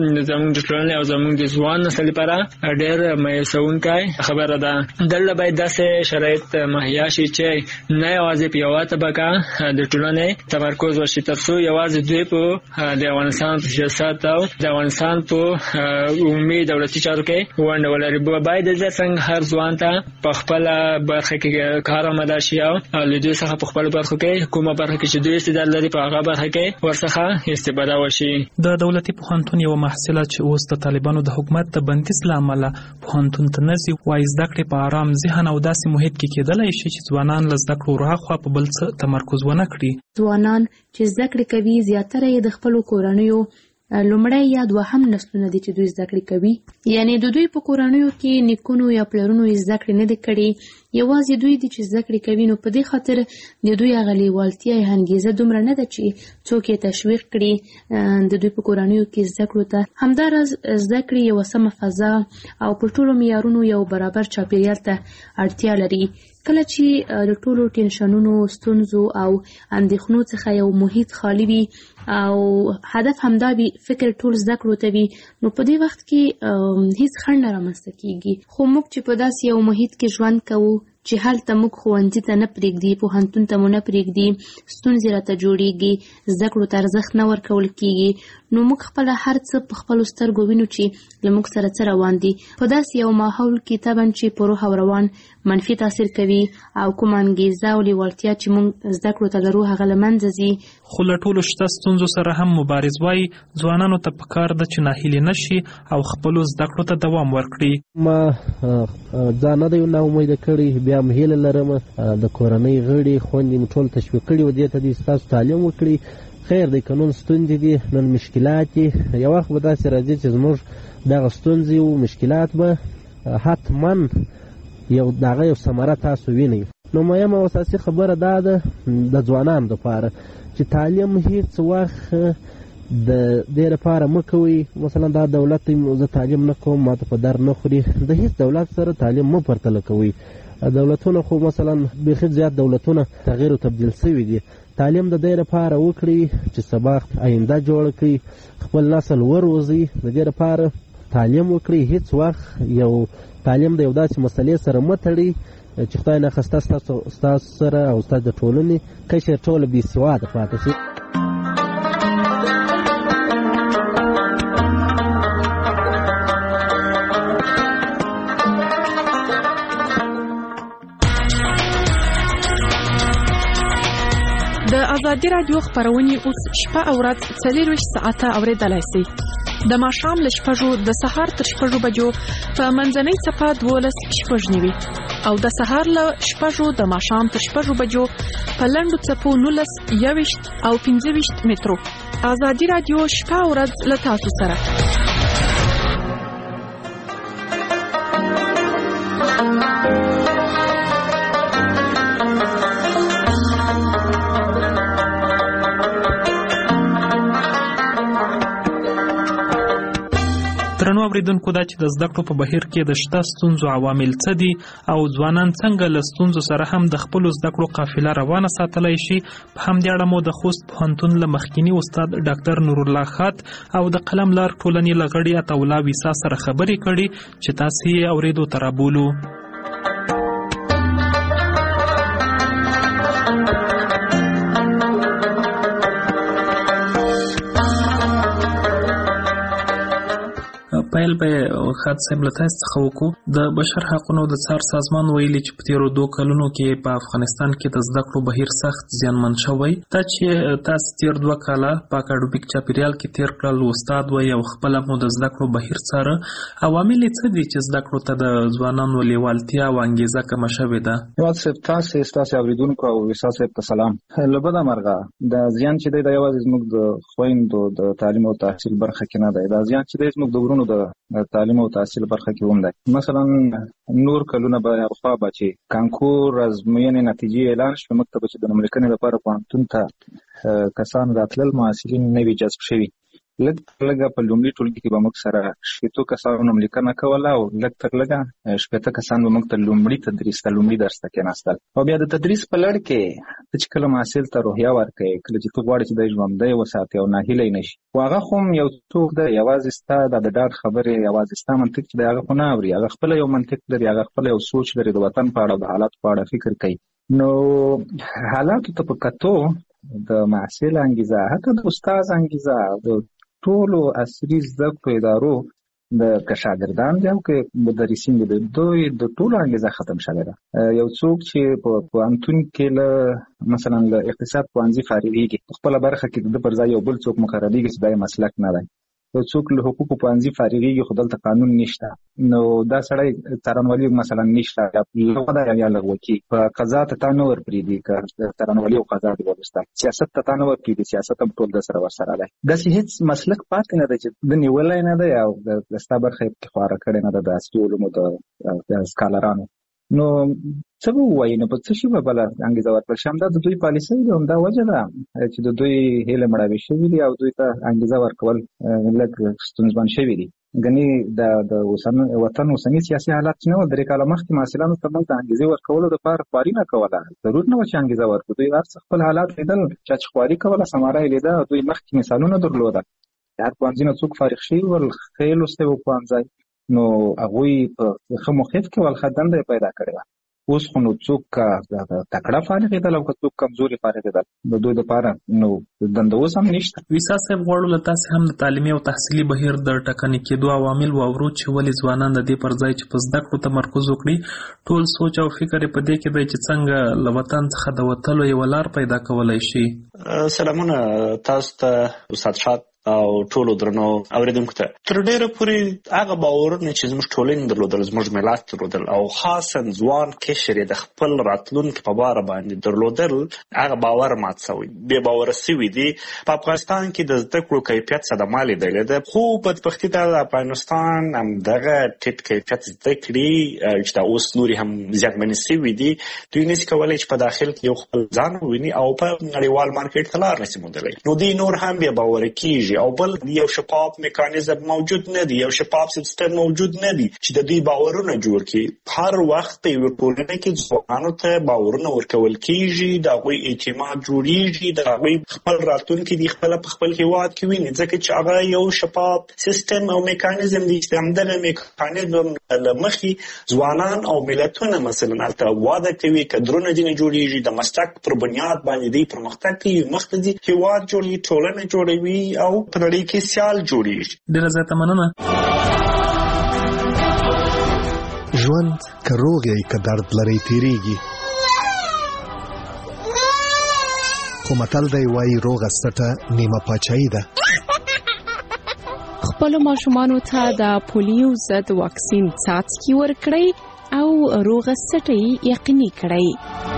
د ټولنې او زموږ د ځوان نسل لپاره ډېر مایوسونکی خبره ده. دلته باید داسې شرایط مهیا شي چې نه یوازې په یوه طبقه د ټولنې تمرکز وشي تر څو یوازې دوی په د افغانستان په سیاست او د افغانستان په عمومي دولتي چارو کې ونډه ولري. باید د څنګه هر ځوان ته په خپله برخه کې کار آماده شي او له دوی څخه په خپلو برخو کې کومه برخه کې چې دوی استعداد لري په هغه برخه کې ورڅخه استفاده وشي. د دولتي پوهنتون یوه محصله چې اوس د طالبانو د حکومت د بندیز له امله پوهنتون ته نه ځي وایي زده کړې په آرام ذهن او داسې محیط کې کېدلی شي چې ځوانان له زده کړو راخوا په بل څه تمرکز ونه کړي. ځوانان چې زده کړې کوي زیاتره یې د خپلو کورنیو لومړی یا دوهم نسلونه دي چې دوی زده کړې کوي. یعنی د دوی په کورنیو کې نیکونو یا پلرونو یې زده کړې نه دي کړې یوازې دوی دي چې زده کړې کوي نو په دې خاطر د دوی هغه لیوالتیا یا انګیزه دومره نه ده چې څوک یې تشویق کړي د دوی په کورنیو کې زده کړو ته. همداراز زده کړې یوه سمه فضا او په ټولو معیارونو یو برابر چاپیریال ته اړتیا لري. کله چې د ټولو ټینشنونو ستونزو او اندېښنو څخه یو محیط خالی وي او هدف همدا وي فکر ټول زده کړو ته وي نو په دې وخت کې هیڅ خنډ نه رامنځته کیږي. خو موږ چې په داسې یو محیط کې ژوند کوو چې هلته موږ ښوونځي ته نه پرېږدي پوهنتون ته مو نه پرېږدي ستونزې راته جوړېږي زده کړو ته ارزښت نه ورکول کیږي نو موږ خپله هر څه په خپلو سترګو وینو چې له موږ سره څه روان دي. په داسې یو ماحول کې طبعا چې په روح او روان منفي تاثیر کوي او کومه انګیزه او لیوالتیا چې موږ زده کړو ته لرو هغه له منځه ځي. خو له ټولو شته ستونزو سره هم مبارز وایي ځوانانو ته پکار ده چې ناهیلي نه شي او خپلو زده کړو ته دوام ورکړي. ما ځان نه دی ناامیده کړی بیا هم هیله لرم د کورنۍ غړي خویندې مې ټول تشویق کړي و دې ته دي ستاسو تعلیم وکړي خیر دی که نن ستونزې دي نن مشکلات دي یو وخت به داسې راځي چې زموږ دغه ستونزې او مشکلات به حتما یو دغه یو ثمره تاسو وینئ. نو مهمه او اساسي خبره دا ده د ځوانانو دپاره چې تعلیم هیڅ وخت د دې لپاره مه کوئ مثلا دا دولت زه تعلیم نه کوم ماته په در نه خوري د هیڅ دولت سره تعلیم مه پرتله کوئ. دولتونه خو مثلا بیخي زیات دولتونه تغییر او تبدیل شوي دي. تعلیم د دې لپاره وکړئ چې سبا آینده جوړه کړئ خپل نسل وروزئ د دې لپاره تعلیم وکړئ. هیڅ وخت یو تعلیم د یو داسې مسلې سره مه تړئ چې خدای ناخواسته ستاسو سره او ستاسو د ټولنې کشر ټوله بې سواده پاتې شي. د ازادي راډیو خبرونه اوس شپه او ورځ 24 ساعته اوریدلای شئ. د ماښام له 6 د سهار تر 6 بجو په منځنۍ صفه 12:09 او د سهار له 6 د ماښام تر 6 بجو په لنډو څپو 19 21 او 25 مترو. ازادي راډیو شپه او ورځ له تاسو سره. درنو اوریدونکو دا چې د زده کړو په بهیر کې د شته ستونزو عوامل څه دي او ځوانان څنګه له ستونزو سره هم د خپلو زده کړو قافله روانه ساتلی شي. په همدې اړه مو د خوست پوهنتون له مخکیني استاد ډاکټر نورالله خات او د قلم لار ټولنې له غړي عطاالله ویسا سره خبرې کړي چې تاسو یې اوریدو ته رابولو. پیل به خاط صاحب له تاسو څخه وکړو. د بشر حقونو د څار سازمان ویلي چې په تیرو 2 کلونو کې په افغانستان کې د زده کړو بهیر سخت زیانمن شوی. دا چې تاسو تیر 2 کاله په اکاډمیک چاپیریال کې تیر کړل، استاد وای او خپل مو د زده کړو بهیر څاره، عوامل څه دي چې زده کړو ته د ځوانانو لیوالتیا او انګیزه کمه شوې ده؟ یوازې تاسو اوریدونکو او وساس په سلام. لبدا مرغه د زیان چې دی یوازې زموږ د خويندو د تعلیم او تحصیل برخه کې نه دی، دا زیان چې دی زموږ د ورونو د تعلیم او تحصیل برخه کې هم دی. مثلا نور کلونه به خو به چې کانکور ازموینې نتیجې اعلان شوه، مکتب چې د نوملیکنې لپاره پوهنتون ته کسان راتلل، محصلین نوي جذب شوي. لږ په لومړي ټولګي کې به موږ سره شپېتو کسانو نوملیکنه کوله او لږ تر لږه 80 کسان به موږ ته لومړي تدریس ته لومړي درس ته کېناستل. او بیا د تدریس په لړ کې ته چې کله محصل ته روحیه ورکوې، کله چې ته غواړې چې دی ژوندی وساتې او ناهیلی نه شي، خو هغه خو هم یو څوک دی، یوازې ستا د ډاډ خبرې، یوازې ستا منطق چې دی هغه خو نه اوري، هغه خپله یو منطق لري، هغه خپله یو سوچ لري، د وطن په اړه د حالاتو په اړه فکر کوي. نو حالاتو ته په کتو د محصل انګیزه، حتی د استاد انګیزه، د ټولو عصري زده کړو ادارو د شاګردان دي او که مدرسین دي، دوی د ټولو انګیزه ختم شوې ده. یو څوک چې په پوهنتون کې له مثلا له اقتصاد پوهنځي فارغېږي، خپله برخه کې د پر ځای یو بل څوک مقرریږي چې دا یې مسلک نه دی. یو څوک له حقوقو پوهنځي فارغېږي خو دلته قانون نشته، نو دا سړی څارنوالي مثلا نشته، لغوه ده یا لغوه کې په قضا ته تا نه ورپرېږدي، که څارنوالي او قضا دې وروسته سیاست ته تا نه ورپرېږدي، سیاست هم ټول د سره ورسره دی. داسې هېڅ مسلک پاتې نه دی چې د نیولی نه دی او د ستا برخه یې خواره کړې نه ده د عصري علومو د سکالرانو. نو څه به ووایي، نو په څه شي به بله انګیزه ورکړل شي؟ همدا د دوی پالیسۍ ده، همدا وجه ده چې د دوی هیلې مړاوې شوي دي او دوی ته انګیزه ورکول لږ ستونزمن شوي دي. ګنې د وطن اوسني سیاسي حالات چې نه وو، 3 کاله مخکې محصلانو ته موږ د انګیزې ورکولو دپاره خواري نه کوله، ضرور نه وه چې انګیزه ورکړو. دوی هر څه خپل حالات لیدل، چا چې خواري کوله ثمره یې لیده، دوی مخکې مثالونه درلوده. هر پوهنځي نه څوک فارغ شوي ول، ښه لوستی و پوهنځی، نو هغوی په ښه موقف کې ول، ښه دنده یې پیدا کړې وه. اوس خو نو څوک تکړه فارغېدل او که څوک کمزوري فارغېدل، د دوی دپاره نو دنده اوس هم نشته. ویسا صاحب غواړو له تاسې هم د تعلیمي او تحصیلي بهیر د ټکنۍ کېدو عوامل واورو چې ولې ځوانان د دې پر ځای چې په زده کړو تمرکز وکړي، ټول سوچ او فکر یې په دې کې دی چې څنګه له وطن څخه د وتلو یوه لار پیدا کولی شي. سلامونه تاسو ته استاد شاد او ټولو درنو اوریدونکو ته. تر ډیره پورې هغه باورونه چې زموږ ټولنې درلودل، زموږ ملت درلودل او خاصا ځوان قشر یې د خپل راتلونکي په باره باندې درلودل، هغه باور مات شوی، بې باوره شوي دي. په افغانستان کې د زده کړو کیفیت صدمه لیدلې ده، خو بدبختي ده د افغانستان همدغه ټیټ کیفیت زده کړې چې دا اوس نورې هم زیانمنې شوي دي، دوی نشي کولی چې په داخل کې یو خپل ځان وویني او په نړیوال مارکیټ ته لار نشي موندلی. نو دوی نور هم بې باوره کېږي او بل یو شفاف میکانیزم موجود نه دی، یو شفاف سیستم موجود نه دی چې د دوی باورونه جوړ کړي. هر وخت په یوه ټولنه کې ځوانانو ته باورونه ورکول کېږي، د هغوی اعتماد جوړېږي، د هغوی خپل راتلونکي دي خپله په خپل هېواد کې ویني، ځکه چې هغه یو شفاف سیستم او میکانیزم دی چې همدغه میکانیزم له مخې ځوانان او ملتونه مثلا هلته واده کوي، کدرونه ځینې جوړېږي، د مسلک پر بنیاد باندې دوی پرمختګ کوي، مخکې ځي، هېواد جوړوي، ټولنه جوړوي او په نړۍ کې سیال جوړېږي. ډېره زیاته مننه. ژوند که روغ یې که درد لرئ تېرېږي، خو متل دی وایي روغه سټه نیمه پاچاهي ده. خپلو ماشومانو ته د پولیو ضد واکسین څاڅکي ورکړئ او روغه سټه یې یقیني کړئ.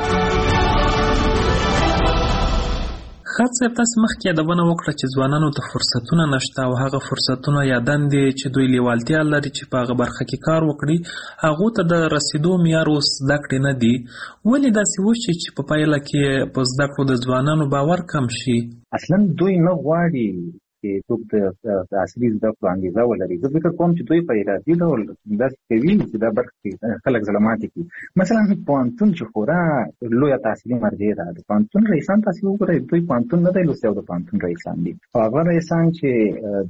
خاط صاحب تاسو مخکې یادونه وکړه چې ځوانانو ته فرصتونه نشته او هغه فرصتونه یا دندې چې دوی لیوالتیا لري چې په هغه برخه کې کار وکړي، هغو ته د رسیدو معیار اوس زده کړې نه دي. ولې داسې وشي چې په پایله کې په زده کړو د ځوانانو باور کم شي؟ اصلا دوی نه غواړي چې څوک د عصري زده کړو انګېزه ولري. زه فکر کوم چې دوی په ارادي ډول داسې کوي چې دا برخه کې خلک زړه ماتې کړي. مثلا پوهنتون چې خورا لویه تحصیلي مرجع ده، د پوهنتون رئیسان تاسې وګورئ، دوی پوهنتون نه دی لوستی او د پوهنتون رئیسان دي. هغه رئیسان چې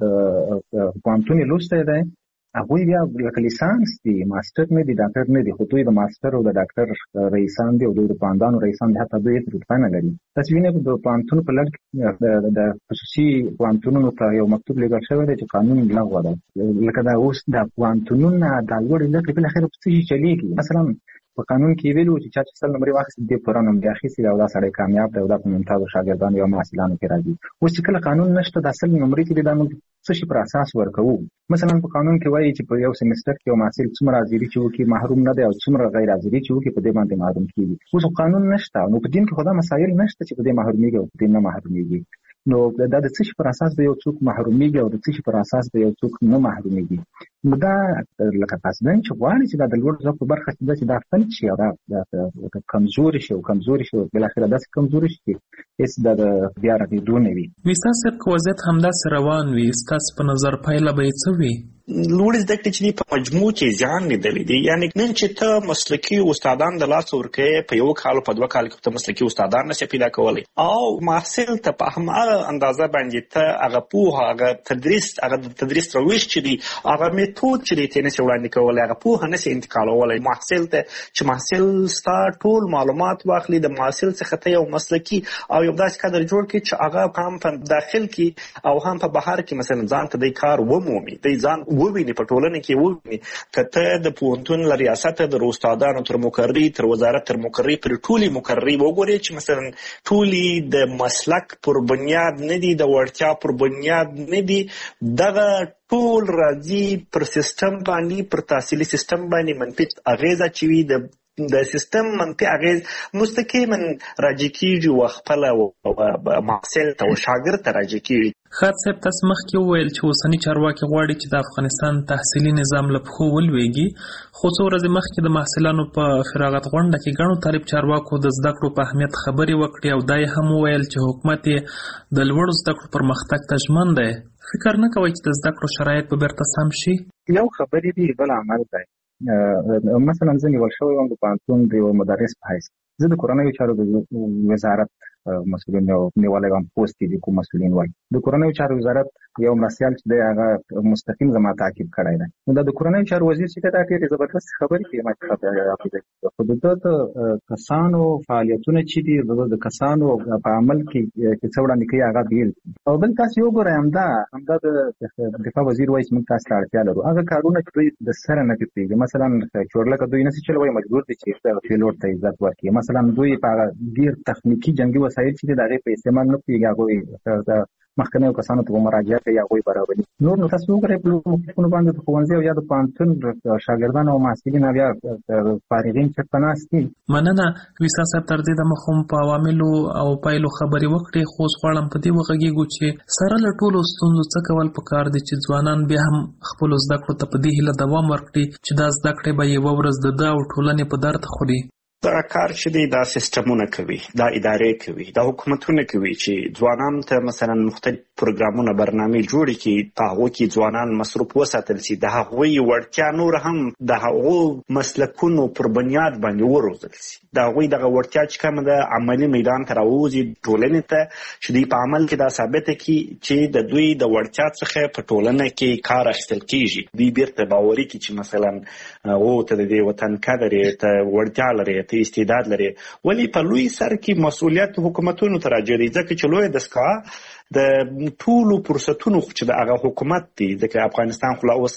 د پوهنتون یې لوستی دی هغوی بیا لکه لیسانس دي، ماسټر نه دي، ډاکټر نه دي، خو دوی د ماسټر او د ډاکټر رئیسان دي او دوی د پوهندانو رئیسان دي، حتی دوی هېڅ رتبه نه لري. تاسې وینئ د پوهنتون په لړ کې د خصوصي پوهنتونونو ته یو مکتوب لیږل شوی دی چې قانون لغوه ده. لکه دا اوس د پوهنتونونه د لوړې زده کړې بالاخره په څه شي چلېږي. مثلا په قانون کې ویلي وو چې چا چې 100 نمرې واخیستې دې پوره نمرې اخیستې او دا سړی کامیاب دی او دا په ممتازو شاګردانو یا محصلانو کې راځي. اوس چې کله قانون نشته دا 100 نمرې چې دي دا موږ څه شي پر اساس ورکوو. مثلا په قانون کې وایي چې په یو سیمستر کې یو محصل څومره حاضري چې وکړي محروم نه دی او څومره غیر حاضري چې وکړي په دې باندې محروم کېږي. اوس قانون نشته، نو په دین کې خو دا مسایل نشته چې په دې محرومیږي او په دې نه محرومیږي. نو دا د څه شي پر اساس د یو څوک محرومیږي او د څه شي پر اساس د یو څوک نه محرومیږي. نو دا لکه قصدن چې غواړي چې دا د لوړ زده کړو برخه چې دا فلج شي او دا کمزوري شي او بالاخره داسې کمزوري شي هېڅ د بیا رغېدو نه وي. ویسا صاحب که وضعیت همداسې روان وي ستاسو په نظر پایله به یې څه وي؟ لوړې زده کړې چې دي په مجموع کې زیان لیدلی دي. یعنې نن چې ته مسلکي استادان د لاسه ورکوې په 1 کال په 2 کال کې ته مسلکي استادان نشې پیدا کولی او محصل ته په هماغه اندازه باندې ته هغه پوهه هغه د تدریس روش چې دی هغه میتود چې دی ته نشې وړاندې کولی، هغه پوهه نشې انتقالولی محصل ته چې محصل ستا ټول معلومات واخلي، د محصل څخه ته یو مسلکي او یو داسې کادر جوړ کړي چې هغه هم په داخل کې او هم په بهر کې مثلا ځان ته دی کار ومومي، دی ځان وویني په ټولنه کې وویني. که ته د پوهنتون له ریاسته د استادانو تر مقرري تر وزارت تر مقرري پورې ټولې مقرري وګورې چې مثلا ټولې د مسلک پر بنیاد نه دي، د وړتیا پر بنیاد نه دي، دغه ټول راځي پر سیستم باندې پر تحصیلي سیستم باندې منفي اغېزه اچوي. د سیستم منفي اغېز مستقیما راجع کېږي او خپله محصل ته او شاګرد ته راجع کېږي. خالد صاحب تاسو مخکې وویل چې اوسني چارواکي غواړي چې د افغانستان تحصیلي نظام له پښو ولویږي، خو څو ورځې مخکې د محصلانو په فراغت غونډه کې ګڼو طالب چارواکو د زده کړو په اهمیت خبرې وکړې او دا یې هم وویل چې حکومت یې د لوړو زده کړو پرمختګ ته ژمن دی. فکر نه کوئ چې د زده کړو شرایط به بیرته سم شي؟ یو خبرې دي بل عمل دی. مثلا زه نیول شوی وم د پوهنتون د یو مدرس په حیث، زه د کورنیو چارو د وزارت مسؤلین نیولی وم، پوست دي کوم مسؤلین وایي د کورنیو چارو وزارت یو مرستیال چې دی هغه مستقیم زما تعقیب کړی دی. نو دا د کورنیو چارو وزیر چې دا ډېرې زبردست خبرې کوي ما چې خو د ده کسانو فعالیتونه چې دي د کسانو په عمل کې چې څه وړاندې کوي هغه بېل دي. او بل تاسې وګورئ همدا د دفاع وزیر وایي چې موږ تاسو ته اړتیا لرو، هغه کارونه چې دوی د سره نه پرېږدي. مثلا چورلکه دوی نشي چلوي مجبور دي چې پیلوټ ته عزت ورکړي. مثلا دوی په ډېر تخنیکي جنګي وسایل چې د هغې په استعمال نه پوهېږي هغوی مخکنیو کسانو ته به مراجعه کوي هغوی برابري. نور نو تاسو وګورئ په لوړو مکتبونو باندې د ښوونځي او یا د پوهنتون شاګردان او محصلین بیا فارغین چېرته ناست دي. مننه ویسا صاحب، تر دې دمه خو په عواملو او پایلو خبرې وکړې، خو اوس غواړم په دې وغږېږو چې سره له ټولو ستونزو څه کول پکار دي چې ځوانان بیا هم خپلو زده کړو ته په دې هیله دوام ورکړي چې دا زده کړې به یوه ورځ د ده او ټولنې په درد خوري. دا کار چې دی دا سیستمونه کوي، دا ادارې کوي، دا حکومتونه کوي چې ځوانانو ته مثلا مختلف پروګرامونه برنامې جوړې کړي، په هغو کې ځوانان مصروف وساتل شي، د هغوی وړتیا نور هم د هغو مسلکونو پر بنیاد باندې وروزل شي، د هغوی دغه وړتیا چې کومه ده عملي میدان ته راووځي ټولنې ته چې دوی په عمل کې دا ثابته کړي چې د دوی د وړتیا څخه په ټولنه کې کار اخیستل کېږي. دوی بیرته باوري کړي چې مثلا ته د دې وطن قدر یې، ته وړتیا لرې، ته استعداد لري. ولی په لوی سر کې مسؤلیت حکومتونو ته راجع دی، ځکه چې لویه دستګاه د ټولو فرصتونو چې د هغه حکومت دی، ځکه افغانستان خو لا اوس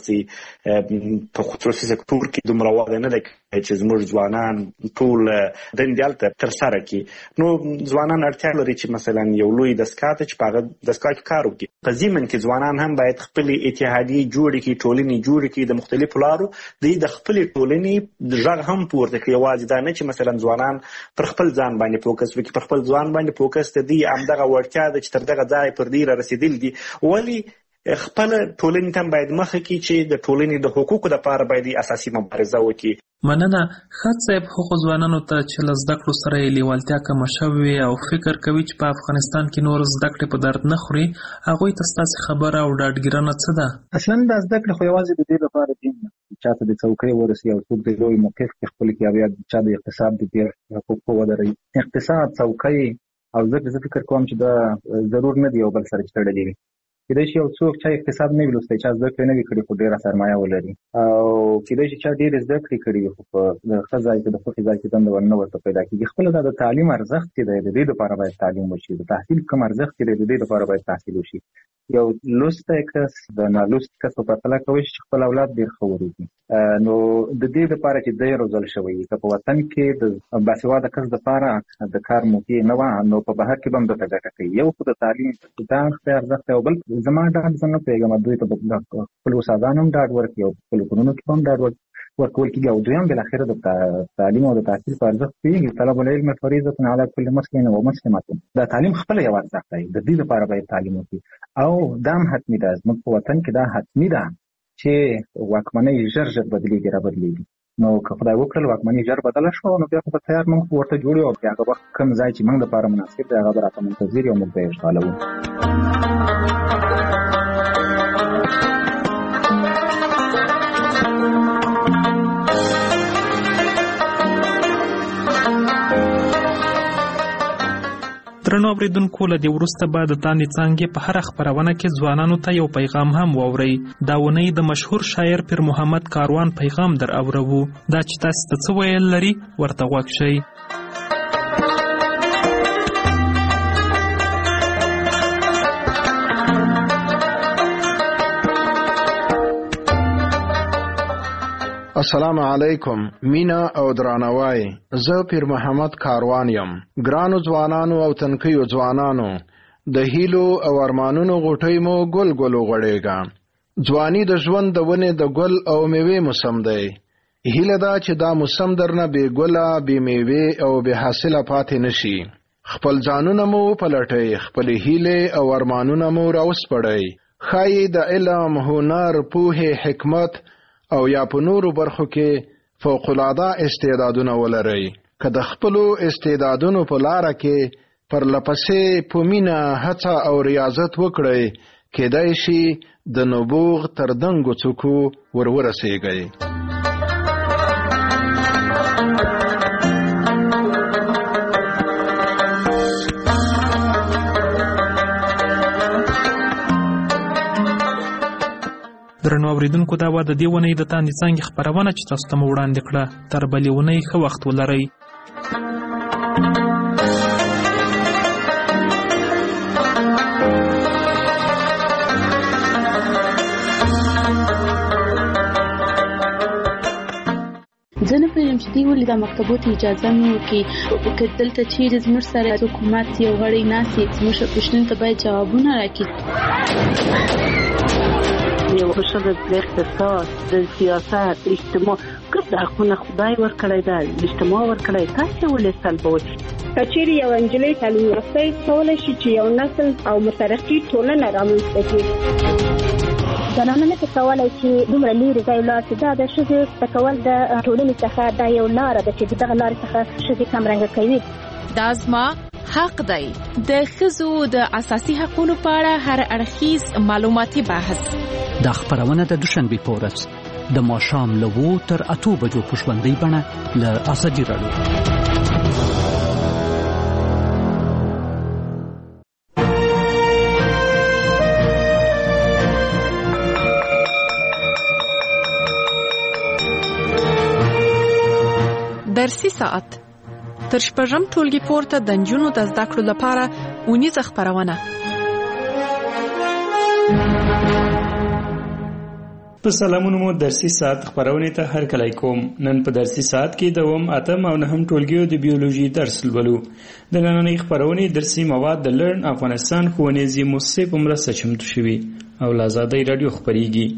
هماغسې په خصوصي سکتور کې دومره وده نه ده چې زموږ ځوانان ټول دندې هلته ترسره کړي. نو ځوانان اړتیا لري چې مثلا یو لوی دستګاه ته چې په هغه دستګاه کې کار وکړي. په ضمن کې ځوانان هم باید خپلې اتحادیې جوړې کړي، ټولنې جوړې کړي د مختلفو لارو، دوی د خپلې ټولنې غږ هم پورته کړي. یوازې دا نه چې مثلا ځوانان پر خپل ځان باندې فوکس وکړي، پر خپل ځان باندې فوکس ته دوی همدغه وړتیا ده چې تر دغه ځای پر دې را رسېدلي دي. ولې خپل ټولنې ته باید مخه کړي چې د ټولنې د حقوقو لپاره باید اساسي مبارزه وکړي. مننه. ښاد صاحب، هغو ځوانانو ته چې له زده کړو سره یې لیوالتیا کمه شوې او فکر کوي چې په افغانستان کې نور زده کړې په درد نه خوري، هغوی ته ستاسې خبره او ډاډګیرنه څه ده؟ اصلا دا زده کړې خو یوازې د دې لپاره دي چا ته د څوکۍ ورسي او څوک د لوی موقف کې خپل کې او یا چا د اقتصاد د دې حقوقو ودروي. اقتصاد، څوکۍ او زه فکر کوم چې دا ضرور نه دی یو بل سره تړلي وي. کېدای شي یو څوک چې اقتصاد نه وي لوستی، چا زده کړې نه وي کړې خو ډېره سرمایه ولري، او کېدای شي چا ډېرې زده کړې کړي وي خو په د ښه ځای کې د خوښې ځای کې دنده ورنه ورته پیدا کېږي. خپله دا د تعلیم ارزښت چې دی د دې لپاره باید تعلیم وشي، د تحصیل کوم ارزښت چې دی د دې لپاره باید تحصیل وشي. یو لوستی کس د نالوست کس په پرتله کولی شي چې خپل اولاد ډېر ښه وروزي. نو د دې لپاره چې دی روزل شوی وي، که په وطن کې د باسواده کس دپاره د کار موقع نه وه، نو په بهر کې به هم درته ګټه کوي. یو خو د تعلیم دا ارزښت دی، او بل زما ډاډ زه نه پوهېږم دوی ته به خپلو استادانو هم ډاډ ورکړي او خپلو کورونو کې به هم ډاډ ورکول کېږي. او دویم بالاخره د تعلیم او د تحصیل په ارزښت پوهېږي. طلب العلم فریضة علی کل مسلم و مسلمة. دا تعلیم خپله یو ارزښت دی، د دې لپاره باید تعلیم وکړي. او دا هم حتمي ده، زموږ په وطن کې دا حتمي ده چې واکمنۍ ژر بدلېږي رابدلېږي. نو که خدای وکړل واکمنۍ ژر بدله شوه، نو بیا خو په تیار موږ ورته جوړ یو، او بیا هغه وخت کوم ځای چې موږ لپاره مناسب دی هغه به راته منتظر یو، موږ به یې اشغالوو. درنو اوریدونکو، له دې وروسته به د تاندې څانګې په هره خپرونه کې ځوانانو ته یو پیغام هم واورئ. دا اونۍ د مشهور شاعر پیر محمد کاروان پیغام در اورو. دا چې تاسو ته څه ویل لري ورته غوږ شئ. السلام علیکم. مینا او درناوی، زه پیر محمد کاروان یم. ګرانو ځوانانو او تنکیو ځوانانو، د هیلو او ارمانونو غوټۍ مو ګل ګل وغوړېږه. ځواني د ژوند د ونې د ګل او میوې موسم دی. هیله ده چې دا موسم درنه بې ګله، بې میوې او بې حاصله پاتې نشي. خپل ځانونه مو وپلټئ، خپلې هیلې او ارمانونه مو راوسپړئ. ښایي د علم، هنر، پوهې، حکمت او یا په نورو برخو کې فوق‌العاده استعدادونه ولرئ. که د خپلو استعدادونو په لاره کې پرلپسې په مینه هڅه او ریاضت وکړئ، کېدای شي د نبوغ تر دنګو څوکو ورسیږئ. درنو اوریدونکو، دا وه د دې اونۍ د تاندې څانګې خپرونه چې تاسو ته مو وړاندې کړه. تر بلې اونۍ ښه وخت ولرئ. زه نه پوهېږم چې دوی ولې دا مکتبو ته اجازه نه ورکوي. که دلته چیرې زموږ سره حکومت یو غړی ناست وي، زموږ پوښتنو ته باید جوابونه راکړي. یو ښه د اقتصاد، د سیاست، اجتماع ګډ حقونه خدای ورکړی ده، اجتماع ورکړی، تاسې ولې سلبوئ؟ که چیرې یو نجلۍ تعلیم یافته کولی شي چې یو نسل او مترقي ټولنه رامنځته کړي. زنانه نه کولی چې دومره لرې ځای ولاړ شي. دا د ښځې زده کول د ټولنې څخه دا یو لاره ده چې د دغه لارې څخه ښځې کمرنګه کوي. دا زما حق دی. د ښځو د اساسي حقوقو په اړه هر اړخیز معلوماتي بحث. دا خپرونه د دوشنبې په ورځ د ماښام له 7 تر 8 بجو په ژوندۍ بڼه له ازادي راډیو. درسي ساعت تر شپږم ټولګي پورته د نجونو د زده کړو لپاره اونیزه خپرونه. په سلامونو مو درسي ساعت خپرونې ته هرکلی کوم. نن په درسي ساعت کې دوم، اتم او نهم ټولګیو د بیولوژي درس لولو. د نننۍ خپرونې درسي مواد د لرن افغانستان ښوونیزې مؤسسې په مرسته چمتو شوي او له ازادۍ راډیو خپریږي.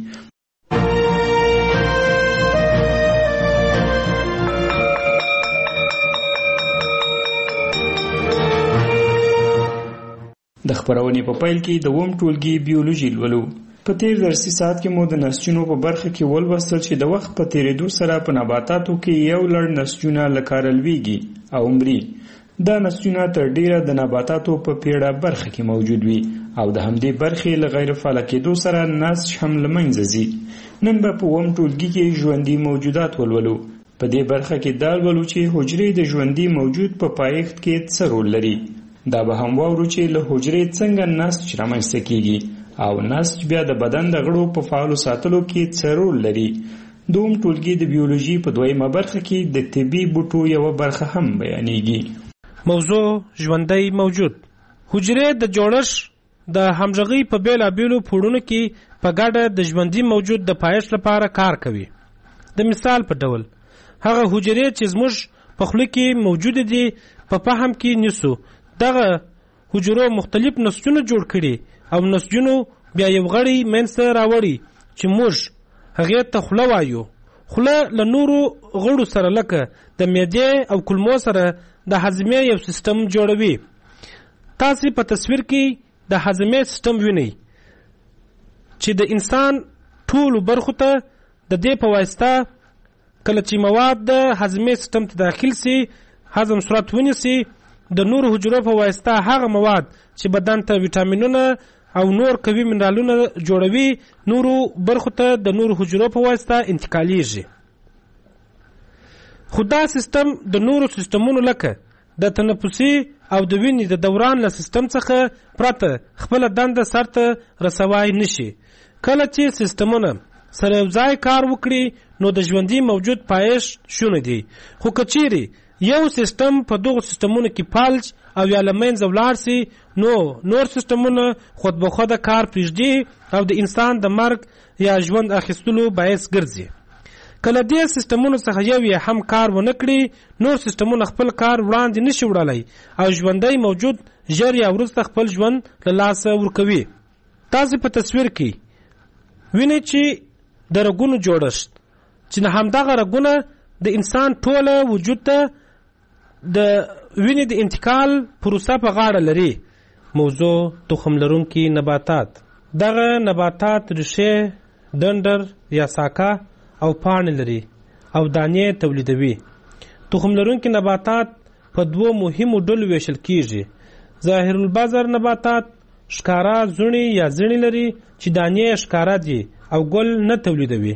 د خپرونې په پیل کې دوم ټولګي بیولوژي لولو. په تیر درسي ساعت کې مو د نسجونو په برخه کې ولوستل چې د وخت په تیریدو سره په نباتاتو کې یو لړ نسجونه لکه لویږي او مري. دا نسجونه تر ډیره د نباتاتو په پیړه برخه کې موجود وي او د همدې برخې له غیر فعال کېدو سره نسج هم له منځه ځي. نن به په اووم ټولګي کې ژوندي موجودات ولولو. په دې برخه کې دا ولولو چې حجرې د ژوندي موجود په پایښت کې څه رول لري. دا به هم واورو چې له حجرې څنګه نسج رامنځته کیږي او نسج بیا د بدن د غړو په فعالو ساتلو کې څه رول لري. دوم ټولګي د بیولوژي په دویمه برخه کې د طبي بوټو یوه برخه هم بیانېږي. موضوع ژوندی موجود. حجرې د جوړښت د همغږۍ په بیلابیلو پوړونو کې په ګډه د ژوندي موجود د پایښت لپاره کار کوي. د مثال په ډول هغه حجرې چې زموږ په خوله کې موجود دي په فهم کې نیسو. دغه حجرو مختلف نسجونه جوړ کړي او نسجونو بیا یو غړی منځته راوړي چې موږ هغې ته خوله وایو. خوله له نورو غړو سره لکه د معدې او کولمو سره د هضمې یو سیستم جوړوي. تاسې په تصویر کې د هضمې سیستم وینئ چې د انسان ټولو برخو ته د دې په واسطه کله چې مواد د هضمې سیستم ته داخل سي هضم صورت ونیسي د نورو حجرو په واسطه هغه مواد چې بدن ته ویټامینونه او نور قوي منرالونه جوړوي نورو برخو ته د نورو حجرو په واسطه انتقالیږي. خو دا سیستم د نورو سیستمونو لکه د تنفسي او د وینې د دوران له سیستم څخه پرته خپله دنده سرته رسوای نشي. کله چې سیستمونه سره یو ځای کار وکړي نو د ژوندي موجود پایښت شونی دی. خو که چیرې یو سیستم په دغو سیستمونو کې فلج او یا له منځه ولاړ سي نو نور سیستمونه خود به خوده کار پرېږدي او د انسان د مرګ یا ژوند اخیستلو باعث ګرځي. کله دې سیستمونو څخه یو یې هم کار ونه کړي نور سیستمونه خپل کار وړاندې نشي وړلی او ژوندی موجود ژر یا وروسته خپل ژوند له لاسه ورکوي. تاسې په تصویر کې وینئ چې د رګونو جوړښت چې همدغه رګونه د انسان ټوله وجود ته د وینې د انتقال پروسه په غاړه لري. موضوع تخم لرونکي نباتات. دغه نباتات ریښې، ډنډر یا ساکه او پاڼې لري او دانې تولیدوي. تخم لرونکي نباتات په دوو مهمو ډلو ویشل کیږي. ظاهر البذر نباتات ښکاره زړي یا زړي لري چې دانې ښکاره دي او ګل نه تولیدوي.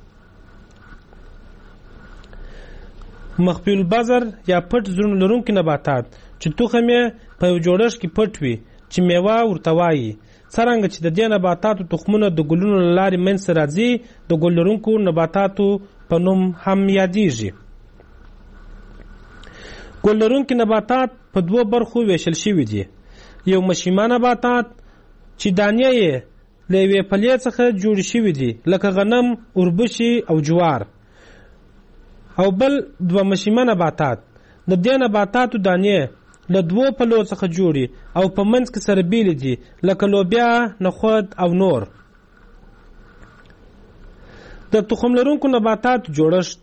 مخفي البذر یا پټ زړونه لرونکي نباتات چې تخم یې په یو جوړښت کې پټ وي چې میوه ورته وایي. څرنګه چې د دې نباتاتو تخمونه د ګلونو له لارې منځته راځي د ګل لرونکو نباتاتو په نوم هم یادیږي. ګل لرونکي نباتات په دوو برخو ویشل شوي دي. یو مشیمه نباتات چې دانې یې له یوې پلې څخه جوړې شوي دي لکه غنم، اوربشې او جوار. او بل دوه مشیمه نباتات د دې نباتاتو دانې له دوو پلو څخه جوړي او په منځ کې سره بیلې دي لکه لوبیا، نخود او نور. د تخم لرونکو نباتاتو جوړښت.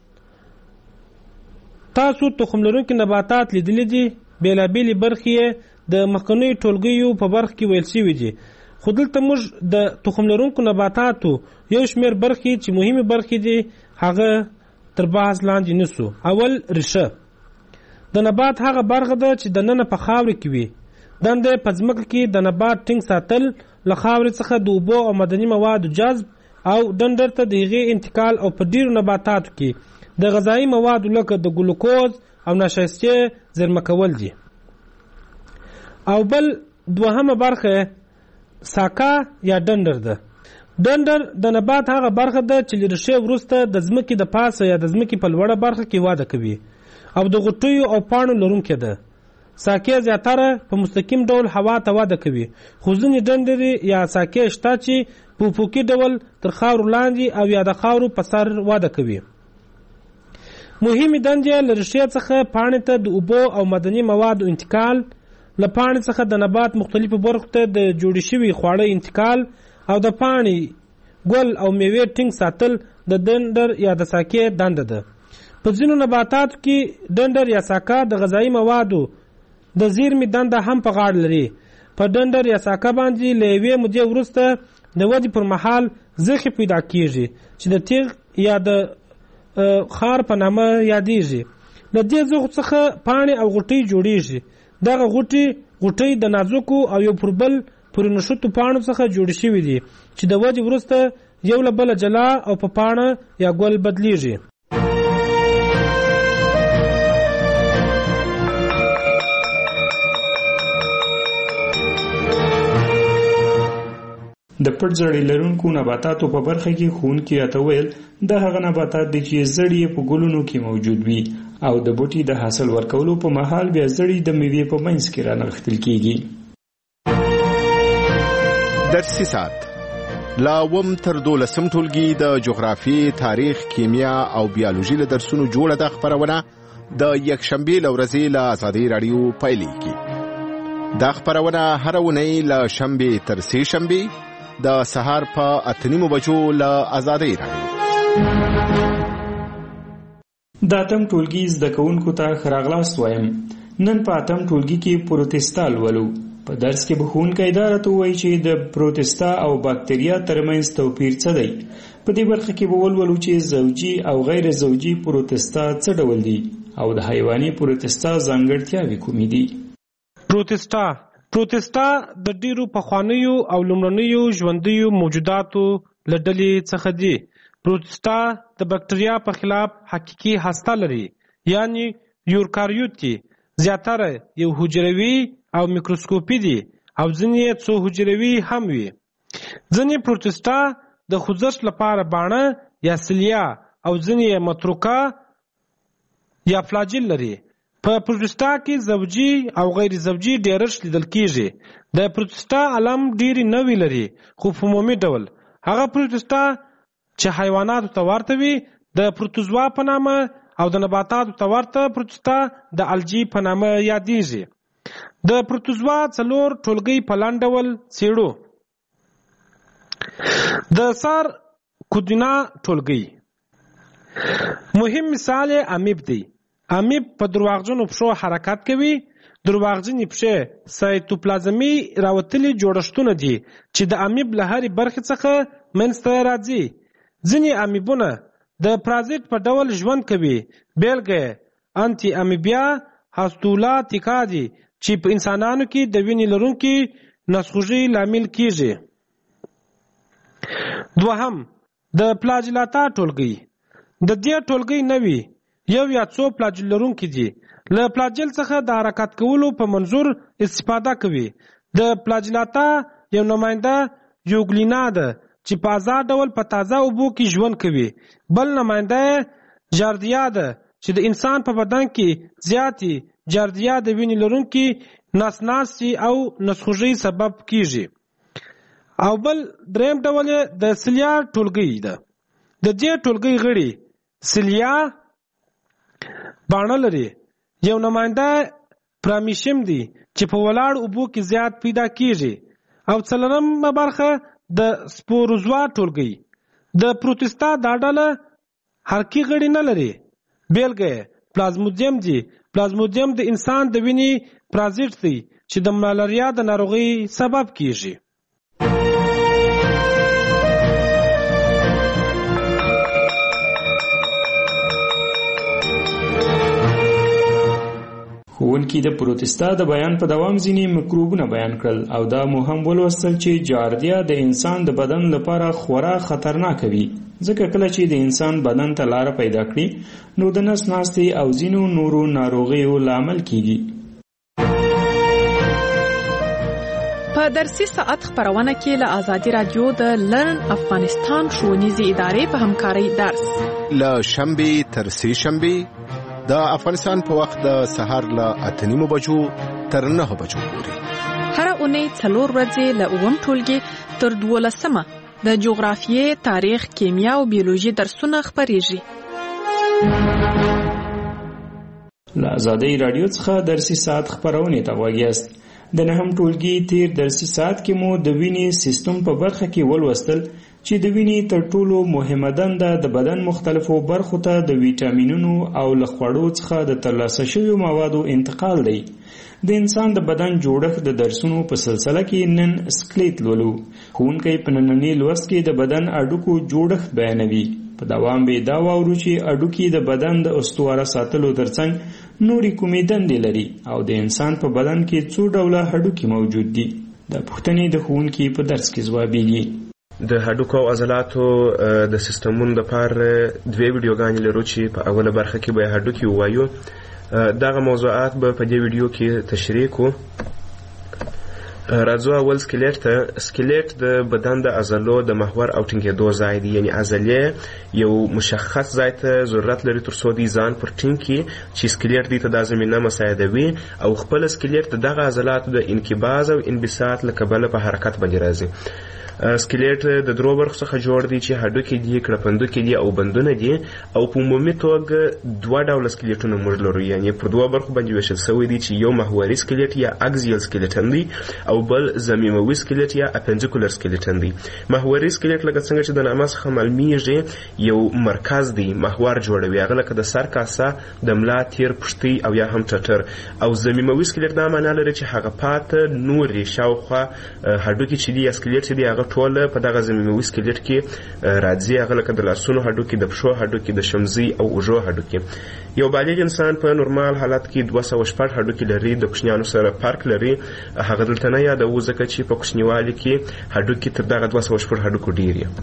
تاسو تخم لرونکي نباتات لیدلی دي. بیلابیلې برخې د مخکنیو ټولګیو په برخه کې ویل شوي دي. خو دلته موږ د تخم لرونکو نباتاتو یو شمېر برخې چې مهمې برخې دي هغه تر بحث لاندې نیسو. اول ریښه. د نبات هغه برخه ده چې دننه په خاورې کې وي. دنده په ځمکه کې د نبات ټینګ ساتل، له خاورې څخه د اوبو او معدني موادو جذب او ډنډر ته د هغې انتقال او په ډیرو نباتاتو کې د غذایي موادو لکه د ګلوکوز او نشایستې زیرمه کول دي. او بل دوهمه برخه ساکه یا ډنډر ده. ډنډر د نبات هغه برخه ده چې له ریښې وروسته د ځمکې د پاسه یا د ځمکې په لوړه برخه کې وده کوي او د غوټیو او پاڼو لرونکې ده. ساکې زیاتره په مستقیم ډول هوا ته وده کوي، خو ځینې ډنډرې یا ساکې شته چې په افقي ډول تر خاورو لاندې او یا د خاورو په سر وده کوي. مهمې دندې له ریښې څخه پاڼې ته د اوبو او معدني موادو انتقال، له پاڼې څخه د نبات مختلفو برخو ته د جوړې شوي خواړه انتقال او د پاڼې ګل او میوې ټینګ ساتل د ډنډر یا د ساکې دنده ده. په ځینو نباتاتو کې ډنډر یا ساکه د غذایي موادو د زیرمې دنده هم په غاړه لري. په ډنډر یا ساکه باندې له یوې مودې وروسته د ودې پر مهال زخې پیدا کیږي چې د تیغ یا د خار په نامه یادیږي. د دې زخو څخه پاڼې او غوټۍ جوړیږي. دغه غوټۍ د نازکو او یو پر بل پورې نښتو پاڼو څخه جوړې شوي دي چې د ودې وروسته یو له بله جلا او په پاڼه یا ګل بدلیږي. د پټ زړې لرونکو نباتاتو په برخه کې ښوونکي راته ویل دا هغه نباتات دي چې زړې په ګلونو کې موجود وي او د بوټي د حاصل ورکولو په مهال بیا زړې د میوې په منځ کې رانغښتل کیږي. درسي ساعت لا وم تر 12 ټولګي د جغرافي، تاریخ، کیمیا او بیولوژي له درسونو جوړه د خبرونه د یکشنبه لورځي له آزادۍ رادیو پایلیږي. دا خبرونه هر ونی له شنبه تر سه شنبه د سهار په 8:30 بجو له آزادۍ رادیو. د اتم ټولګي زده کوونکو ته ښه راغلاست وایم. نن په اتم ټولګي کې پروتستا لولو. په درس کې به ښوونکی دا راته ووایي چې د پروتستا او باکتریا ترمنځ توپیر څه دی. په دې برخه کې به ولولو چې زوجي او غیر زوجي پروتستا څه ډول دي او د حیواني پروتستا ځانګړتیاوې کومې دي. پروتستا د ډیرو پخوانیو او لومړنیو ژوندیو موجوداتو له ډلې څخه دي. پروتستا د باکتریا په خلاف حقیقي هسته لري، یعنی یوکاریوت دي. زیاتره یو حجروي او میکروسکوپي دي او ځینې څو حجروي هم وي. ځینې پروتستا د خوځښت لپاره باڼه یا سیلیا او ځینې متروکه یا فلاجیل لري. په پروتستا کې زوجي او غیر زوجي ډیرښت لیدل کیږي. د پروتستا علم ډیری نوی لري، خو په عمومي ډول هغه پروتستا چې حیواناتو ته ورته وي د پروتوزوا په نامه او د نباتاتو ته ورته پروتستا د الجی په نامه یادیږي. د پروتوزوا 4 ټولګي په لاندې ډول څېړو. د سار کودینا ټولګي مهم مثال امیب دی. امیب په درواغجنو پښو حرکت کوي. درواغجنې پښې سایتوپلازمي راوتلي جوړښتونه دي چې د امیب له هرې برخې څخه منځته راځي. ځینې امیبونه د پرازیت په ډول ژوند کوي. بیلګه انټي امیبیا هاستولاتیکا دي چې په انسانانو کې د وینې لرونکي نسخوږي لامل کیږي. دوهم د پلاجلاتا ټولګي. د دې ټولګي نوي یو یا څو پلاجل لرونکي دي. له پلاجل څخه د حرکت کولو په منظور استفاده کوي. د پلاجلاتا یو نماینده یوګلینا ده چې په آزاد ډول په تازه اوبو کې ژوند کوي. بل نماینده جاردیا ده چې د انسان په بدن کې زیاتې جاردیا د وینې لرونکي نسناسي او نسخوږي سبب کیږي. او بل دریم ډول د سیلیا ټولګي ده. د دې ټولګي غړي سیلیا باڼه لري. یو نماینده پرامیشم دی چې په ولاړ اوبو کې زیات پیدا کیږي. او څلورم برخه د سپوروزوا ټولګي. د پروتستا دا ډله حرکي غړي نه لري. بیلګه پلازمودیم دی. پلازمودیم د انسان د وینې پرازیت دی چې د ملاریا د ناروغۍ سبب کیږي. ښوونکي د پروتستا د بیان په دوام ځینې میکروبونه بیان کړل او دا مو هم ولوستل چې جاردیا د انسان د بدن لپاره خورا خطرناک وي، ځکه کله چې د انسان بدن ته لاره پیدا کړي نو د نس ناستې او ځینو نورو ناروغیو لامل کیږي. په درسي ساعت خبرونه کې له آزادي رادیو د لرن افغانستان ښوونیزې ادارې په همکارۍ درس له شنبه تر سه شنبه د افغانستان په وخت د سهار له 8:30 بجو تر 9 بجو پورې. هر اونۍ 4 ورځې له 9 ټولګي تر 12 د جغرافیې، تاریخ، کیمیا او بیولوژي درسونه خبرېږي. له آزادۍ رادیو څخه درسي ساعت خبرونه ته وګیاست. د 9 ټولګي تیر درسي ساعت کې مو د وینې سیستم په برخه کې ولوستل چې د وینې تر ټولو مهمه دنده د بدن مختلفو برخو ته د ویټامینونو او له خوړو څخه د ترلاسه شویو موادو انتقال دی. د انسان د بدن جوړښت د درسونو په سلسله کې نن سکلیټ لولو. ښوونکی په ننني لوست کې د بدن اډوکو جوړښت بیانوي. په دوام به دا واورو چې اډوکي د بدن د استواره ساتلو ترڅنګ نورې کومې دندې لري او د انسان په بدن کې څو ډوله هډوکي موجود دي. د پوښتنې د ښوونکي په درس کې ځوابیږي. د هډوکو او عضلاتو د سیستمونو لپاره دوه ویډیوګانې لرو چې په اوله برخه کې به هډوکي ووایو. دغه موضوعات به په دې ویډیو کې تشریح کوو. راځو اول سکلیټ ته. سکلیټ د بدن د عضلو د محور او ټینګېدو ځای دی، یعنی عضلې یو مشخص ځای ته ضرورت لري تر څو دی ځان پر ټینګ کړي چې سکلیټ دی ته دا زمینه مساعدوي او خپل سکلیټ د دغه عضلاتو د انقباض او انبساط له کبله په حرکت باندې راځي. سکلیټ د درو برخو څخه جوړ دی چې هډوکي دي، کړپندوکي دي او بندونه دي او په عمومي توګه دوه ډوله سکلیټونه موږ لرو، یعنی پر دوه برخو باندې ویشل شوی دي چې یو محوري سکلیټ یا اکزیل سکلیټن دی او بل زمیموي سکلیټ یا اپنډیکولر سکلیټن دی. محوري سکلیټ لکه څنګه چې د نامه څخه معلومیږي یو مرکز دی، محور جوړوي، هغه لکه د سر کاسه، د ملا تیر، پښتۍ او یا هم ټټر. او زمیموي سکلیټ دا معنا لري چې هغه پاته نورې شاوخوا هډوکي چې دي یا سکلیټ چې دی هغه ټوله په دغه زمیموي سکلیټ کې راځي، هغه لکه د لاسونو هډوکي، د پښو هډوکي، د شمزي او اوږو هډوکي. یو بالغ انسان په نورمال حالت کې 206 هډوکي لري، د کوچنیانو سره فرق لري. هغه دلته نه یادوو ځکه چې په کوچنیوالي کې هډوکي تر دغه 206 هډوکو ډېر دي.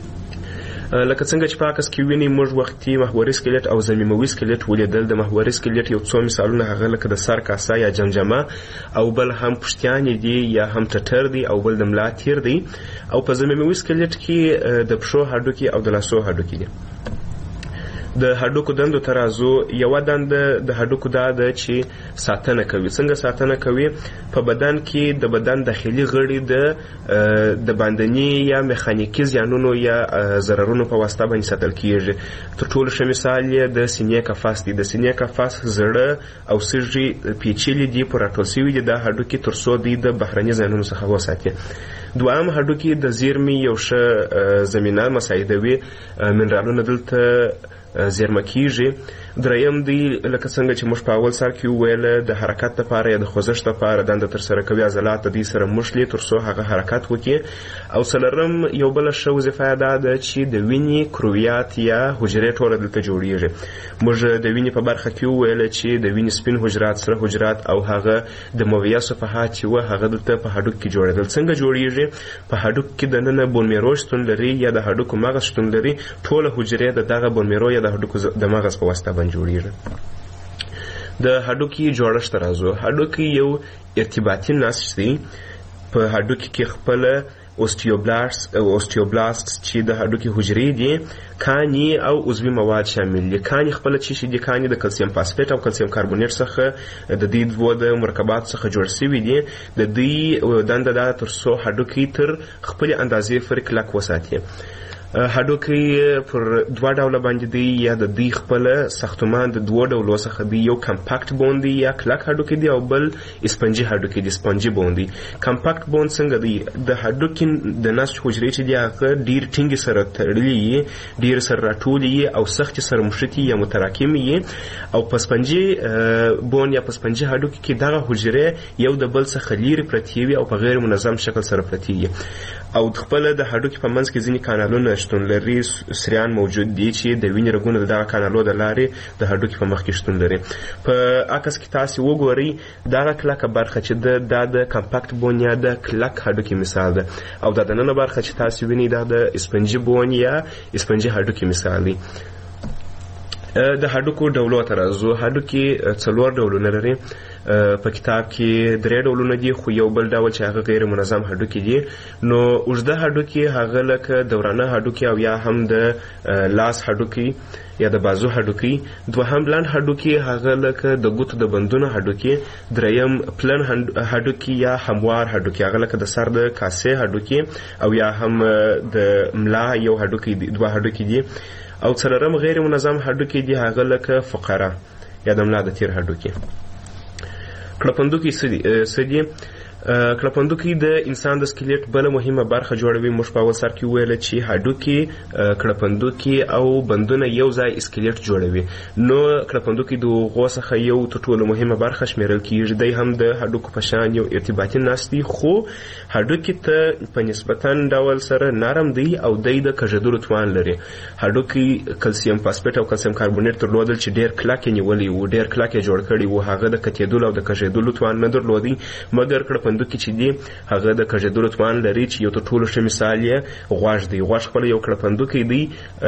لکه څنګه چې په عکس کې ویني موږ وختي محوري سکلیټ او زمیموي سکلیټ ولیدل. د محوري سکلیټ یو څو مثالونه هغه لکه د سر کاسه یا جمجمه او بل هم پښتیانې دي یا هم ټټر دی او بل د ملا تیر دی. او په زمیموي سکلیټ کې د پښو هډوکي او د لاسو هډوکي دي. د هډوکو دندو ته راځو. یوه دنده د هډوکو دا ده چې ساتنه کوي. څنګه ساتنه کوي؟ په بدن کې د بدن داخلي غړي د باندني یا میخانیکي زیانونو یا ضررونو په واسطه باندې ساتل کیږي. تر ټولو ښه مثال یې د سینې قفس دی. د سینې قفس زړه او سږي پیچلي دي، په راټول شوي دي دا هډوکي تر څو دوی د بهرني زیانونو څخه وساتي. دویم هډوکي د زیرمې یو ښه زمینه مساعدوي، منرالونه دلته زیرمه کیږي. دریم دی لکه څنګه چې موږ په اول سر کې وویله د حرکت لپاره یا د خوځښت لپاره دنده ترسره کوي، عضلات د دې سره مښلي تر څو هغه حرکت وکړي. او څلورم یو بله ښه وظیفه یې دا ده چې د وینې کرویات یا حجرې ټوله دلته جوړیږي. موږ د وینې په برخه کې وویله چې د وینې سپین حجرات، سره حجرات او هغه د مویه صفحات چې وه هغه دلته په هډوک کې جوړېدل. څنګه جوړیږي؟ په هډوک کې دننه بون میرو شتون لري یا د هډوکو مغز شتون لري. ټوله حجرې د دغه بون میرو یا د هډوکو د مغز په واسطه جوړیږي. د هډوکي جوړښت راځو. هډوکي یو ارتباطي نسج دی. په هډوکي کې خپل اوستیوبلاست چې د هډوکي حجرې دي، کاني او عضوي مواد شامل دي. کاني خپل چې دي کاني د کلسیم فاسفیټ او کلسیم کاربونیټ څخه د دې دوه د مرکبات څخه جوړ شوي دي. د دې دنده دا تر څو هډوکي تر خپل اندازې پورې کلک وساتي. هډوکي پر دوه ډوله باندې دی، یا د دوی خپل ساختمان د دوه ډولو څخه دی. یو کمپاکټ بون دی یا کلک هډوکي دی او بل اسپنجي هډوکي دی، سپنجي بون دی. کمپاکټ بون څنګه دی؟ د هډوکي د نسج حجرې چې دی هغه ډیر ټینګې سره تړلي، ډیر سره راټولي او سخت سره مشتي یا متراکمي. او په سپنجي بون یا په سپنجي هډوکي کې دغه حجرې یو د بل څخه لیرې پرتې وي او په غیر منظم شکل سره پرتې وي. او خپل د هډوکي په منځ کې ځینې کانالونه شتون لري، سریان موجود دي چې د وینې رګونو د دغه کانالو د لارې د هډوکي په مخ کې شتون لري. په عکس کې تاسو وګورئ دغه کلکه برخه چې دا د کمپاکټ بون یا د کلک هډوکي مثال ده، او دا دننه برخه چې تاسو وینئ دا د اسپنجي بون یا اسپنجي هډوکي مثال دی. د هډوکو ډولو ته راځو. هډوکي 4 ډولونه لري. په کتاب کې 3 ډولونه دي، خو یو بل ډول چې هغه غیر منظم هډوکي دي. نو اوږده هډوکي هغه لکه دورانه هډوکي او یا هم د لاس هډوکي یا د بازو هډوکي. دوهم لنډ هډوکي هغه لکه د ګوتو د بندونو هډوکي. دریم پلن هډوکي یا هموار هډوکي هغه لکه د سر د کاسې هډوکي او یا هم د ملا یو هډوکي دي، 2 هډوکي دي. او څلورم غیر منظم هډوکي دي هغه لکه فقره یا د ملا د تیر هډوکي. کړپندوکي څه دي؟ کړپندوکي د انسان د سکلیټ بل مهمه برخه جوړوي. موږ په اول سر کې ویل چې هډوکي کړپندوکي او بندونه یو ځای سکلیټ جوړوي. نو کړپندوکي د هغو څخه یو تر ټولو مهمه برخه شمیرل کیږي. دی هم د هډوکو په شان یو ارتباطي نسج دی، خو هډوکي ته په نسبتا ډول سره نرم دی او دی د کږېدلو توان لري. هډوکي کلسیم فاسفیټ او کلسیم کاربونیټ درلودل چې ډېر کلک یې نیولی و، ډېر کلک یې جوړ کړي و. هغه د کتېدلو او د کږېدلو توان نه درلودی، مګر کړپندوکي چې دی هغه د کږېدلو توان لري، چې یو تر ټولو ښه مثال یې غوږ دی. غوږ خپله یو کړپندوکی دی،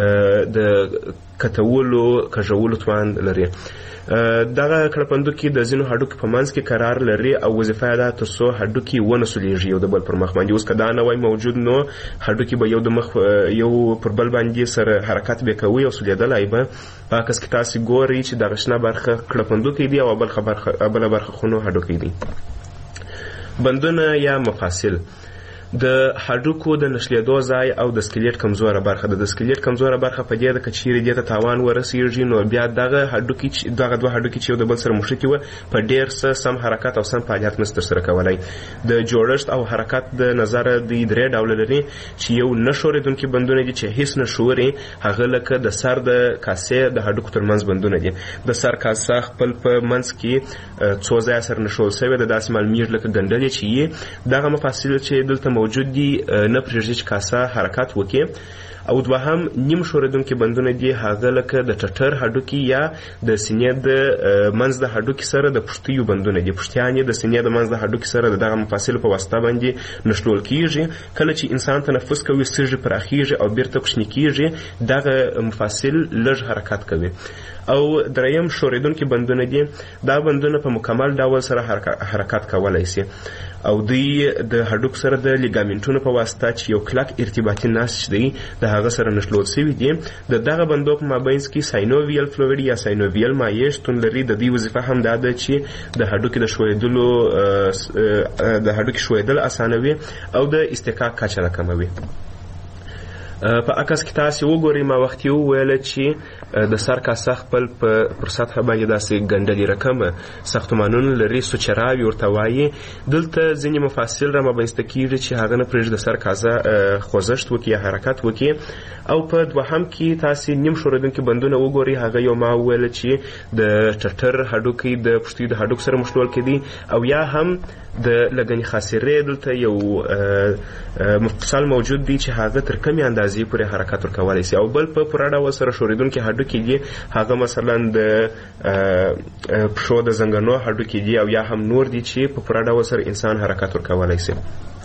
د کتولو کږولو توان لري. دغه کړپندوکي د ځینو هډوکي په منځ کې قرار لري او وظیفه یې ده تر څو هډوکي ونه سولیږي یو د بل پر مخ باندې. اوس که دا نه وای موجود نو هډوکي به یو د مخ یو پر بل باندې سره حرکت به کوي او سولیدلی به. په عکس کې تاسې ګورئ چې دغه شنه برخه کړپندوکی دی او بله برخه خو نو هډوکی دی. بندونه یا مفاصل د هډوکو د نښلېدو ځای او د سکلیټ کمزوره برخه ده. د سکلیټ کمزوره برخه په دې ده که چیرې دې ته تاوان ورسېږي نو بیا دغه دوه هډوکي چې یو د بل سره مښتي وه په ډېر څه سم حرکت او سم فعالیت نشي ترسره کولی. د جوړښت او حرکت د نظره دوی درې ډوله لري چې یو نه ښورېدونکي بندونه دي چې هیڅ نه ښوري، هغه لکه د سر د کاسې د هډوکو ترمنځ بندونه دي. د سر کاسه خپل په منځ کې څو ځایه سره نښول سوې ده، داسې معلومیږي لکه ګنډلې چې یې. دغه مفاصل چې دلته موجود دي نه پرېږدي چې کاسه حرکت وکړي. او دوهم نیم ښورېدونکي بندونه دي، هغه لکه د ټټر هډوکي یا د سینې د منځ د هډوکي سره د پښتیو بندونه دي. پښتیان یې د سینې د منځ د هډوکي سره د دغه مفاصلو په واسطه باندې نښلول کیږي. کله چې انسان تنفس کوي سږي پراخیږي او بیرته کوچني کیږي، دغه مفاصل لږ حرکت کوي. او دریم ښورېدونکي بندونه دي، دا بندونه په مکمل ډول سره حرکت کولی شي او دوی د هډوکو سره د لیګامنټونو په واسطه چې یو کلک ارتباطي نسج دی د هغه سره نښلول شوي دي. د دغه بندو په مابینځ کې ساینوویل فلویډ یا ساینوویل مایع شتون لري. د دې وظیفه هم دا ده چې د هډوکي د هډوکي ښویدل اسانوي او د استحقاق کچه راکموي. په عکس کې تاسې وګورئ، ما وختي وویله چې د سر کاسه خپل پر سطحه باندې داسې ګنډلې رقمه ساختمانونه لري، سوچراوي ورته وایي. دلته ځینې مفاصل را مابینځته کېږي چې هغه نه پرېږدي د سر کاسه خوځښت وکړي یا حرکت وکړي. او په دوهم کې تاسې نیم ښورېدونکي بندونه وګورئ، هغه یو ما وویله چې د ټټر هډوکي د پښتیو د هډوکو سره مښلول کېدي. او یا هم د لګنې خاصرې دلته یو مفصل موجود دی چې هغه تر کمې اندازې پورې حرکت ورکولی شي. او بل په پوره ډول سره ښورېدونکي هډوکي دي، هغه مثلا د پښو د زنګنو هډوکي دي او یا هم نور دي چې په پوره ډول سره انسان حرکت ورکولی شي.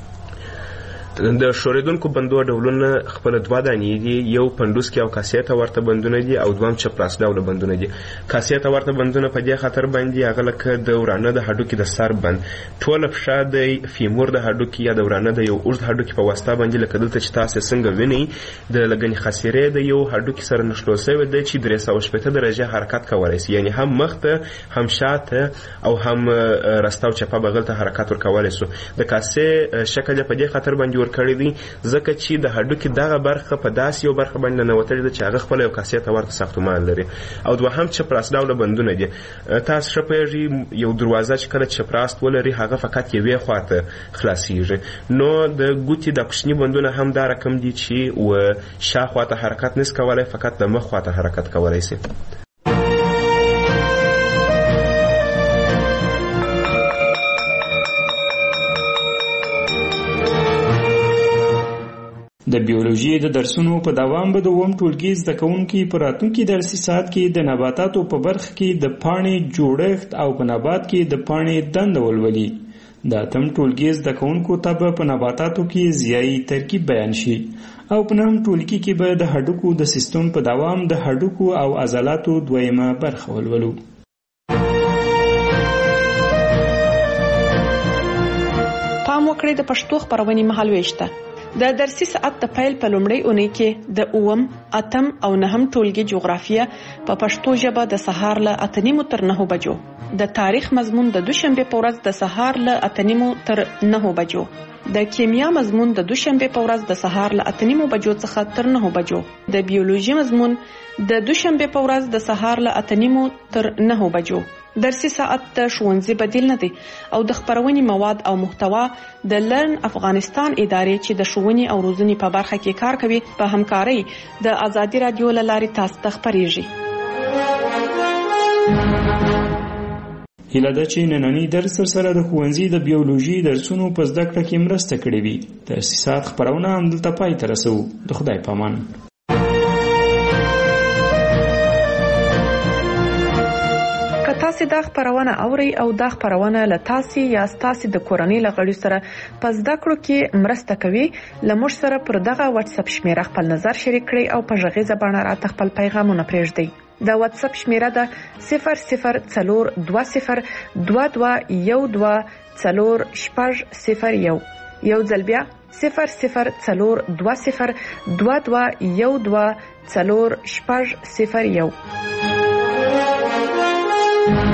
د ښورېدونکو بندو ډولونه خپله دوه دانې دي، یو پنډوسکي او کاسې ته ورته بندونه دي او دویم چپراس ډوله بندونه دي. کاسې ته ورته بندونه په دې خاطر باندې هغه لکه د ورانه د هډوکي د سر بند، ټوله پښه د فیمور د هډوکي یا د ورانه د یو اوږد هډوکي په واسطه باندې لکه دلته چې تاسې څنګه وینئ د لګنې خاصرې د یو هډوکي سره نښلول شوی دی چې 360 درجې حرکت کولی شي، یعنې هم مخته هم شاته او هم راسته او چپه بغل ته حرکت ورکولی شو. د کاسې شکل یې په دې خاطر باندې کړی دی ځکه چې د هډوکي دغه برخه په داسې یو برخه باندې ننوتلې ده چې هغه خپله یو کاسې ته ورته ساختمان لري. او دوهم چپراس ډوله بندونه دي. تاسو ښه پوهېږئ یو دروازه چې کله چپراست ولري هغه فقط یوې خواته خلاصیږي، نو د ګوتې د کوچني بندونه هم دا رقم دي چې شا خواته حرکت نشي کولی، فقط د مخ خواته حرکت کولی شي. د بیولوژي د درسونو په دوام به دوم ټولګي زده کوونکي په راتلونکي درسي ساعت کې د نباتاتو په برخه کې د پاڼې جوړښت او په نبات کې د پاڼې دنده ولولي. د اتم ټولګي زده کوونکو ته به په نباتاتو کې ضیایي ترکیب بیان شي او په نهم ټولګي کې به د هډوکو د سیستم په دوام د هډوکو او عضلاتو دویمه برخه ولولو. پام وکړئ د پښتو خبرونې مهالويشته. د درسي ساعت د پیل په لومړۍ اونۍ کې د 8م، 8م او 9م ټولګي جغرافیه په پښتو ژبه د سهار له 8:30 تر 9 بجو، د تاریخ مضمون د دوشنبه په ورځ د سهار له 8:30 تر 9 بجو، د کیمیا مضمون د دوشنبه په ورځ د سهار له 8:30 بجو څخه تر 9 بجو، د بیولوژي مضمون د دوشنبه په ورځ د سهار له 8:30 تر 9 بجو. درسي ساعت د ښوونځي بدیل نه دی او د خبرونې مواد او محتوا د لرن افغانستان ادارې چې د ښوونې او روزنې په برخه کې کار کوي په همکارۍ د آزادي رادیو له لارې تاسو ته خبرېږي. هیله ده چې نننی درس سره د ښوونځي د بیولوژي درسونو په زده کړه کې مرسته کړې وي. تاسیسات خبرونه همدلته پای ته رسو. د خدای په امان. که تاسو دا خبرونه اورئ او دا خبرونه له تاسو یا تاسو د کورنۍ لغړي سره په زده کړو کې مرسته کوي، لمر سره پر دغه واتس اپ شمیره خپل نظر شریک کړئ او په ژغیزه باندې راته خپل پیغامونه پرېږدئ. د واتس اپ شمیره ده 004212124001. یو ځل بیا 004212124001.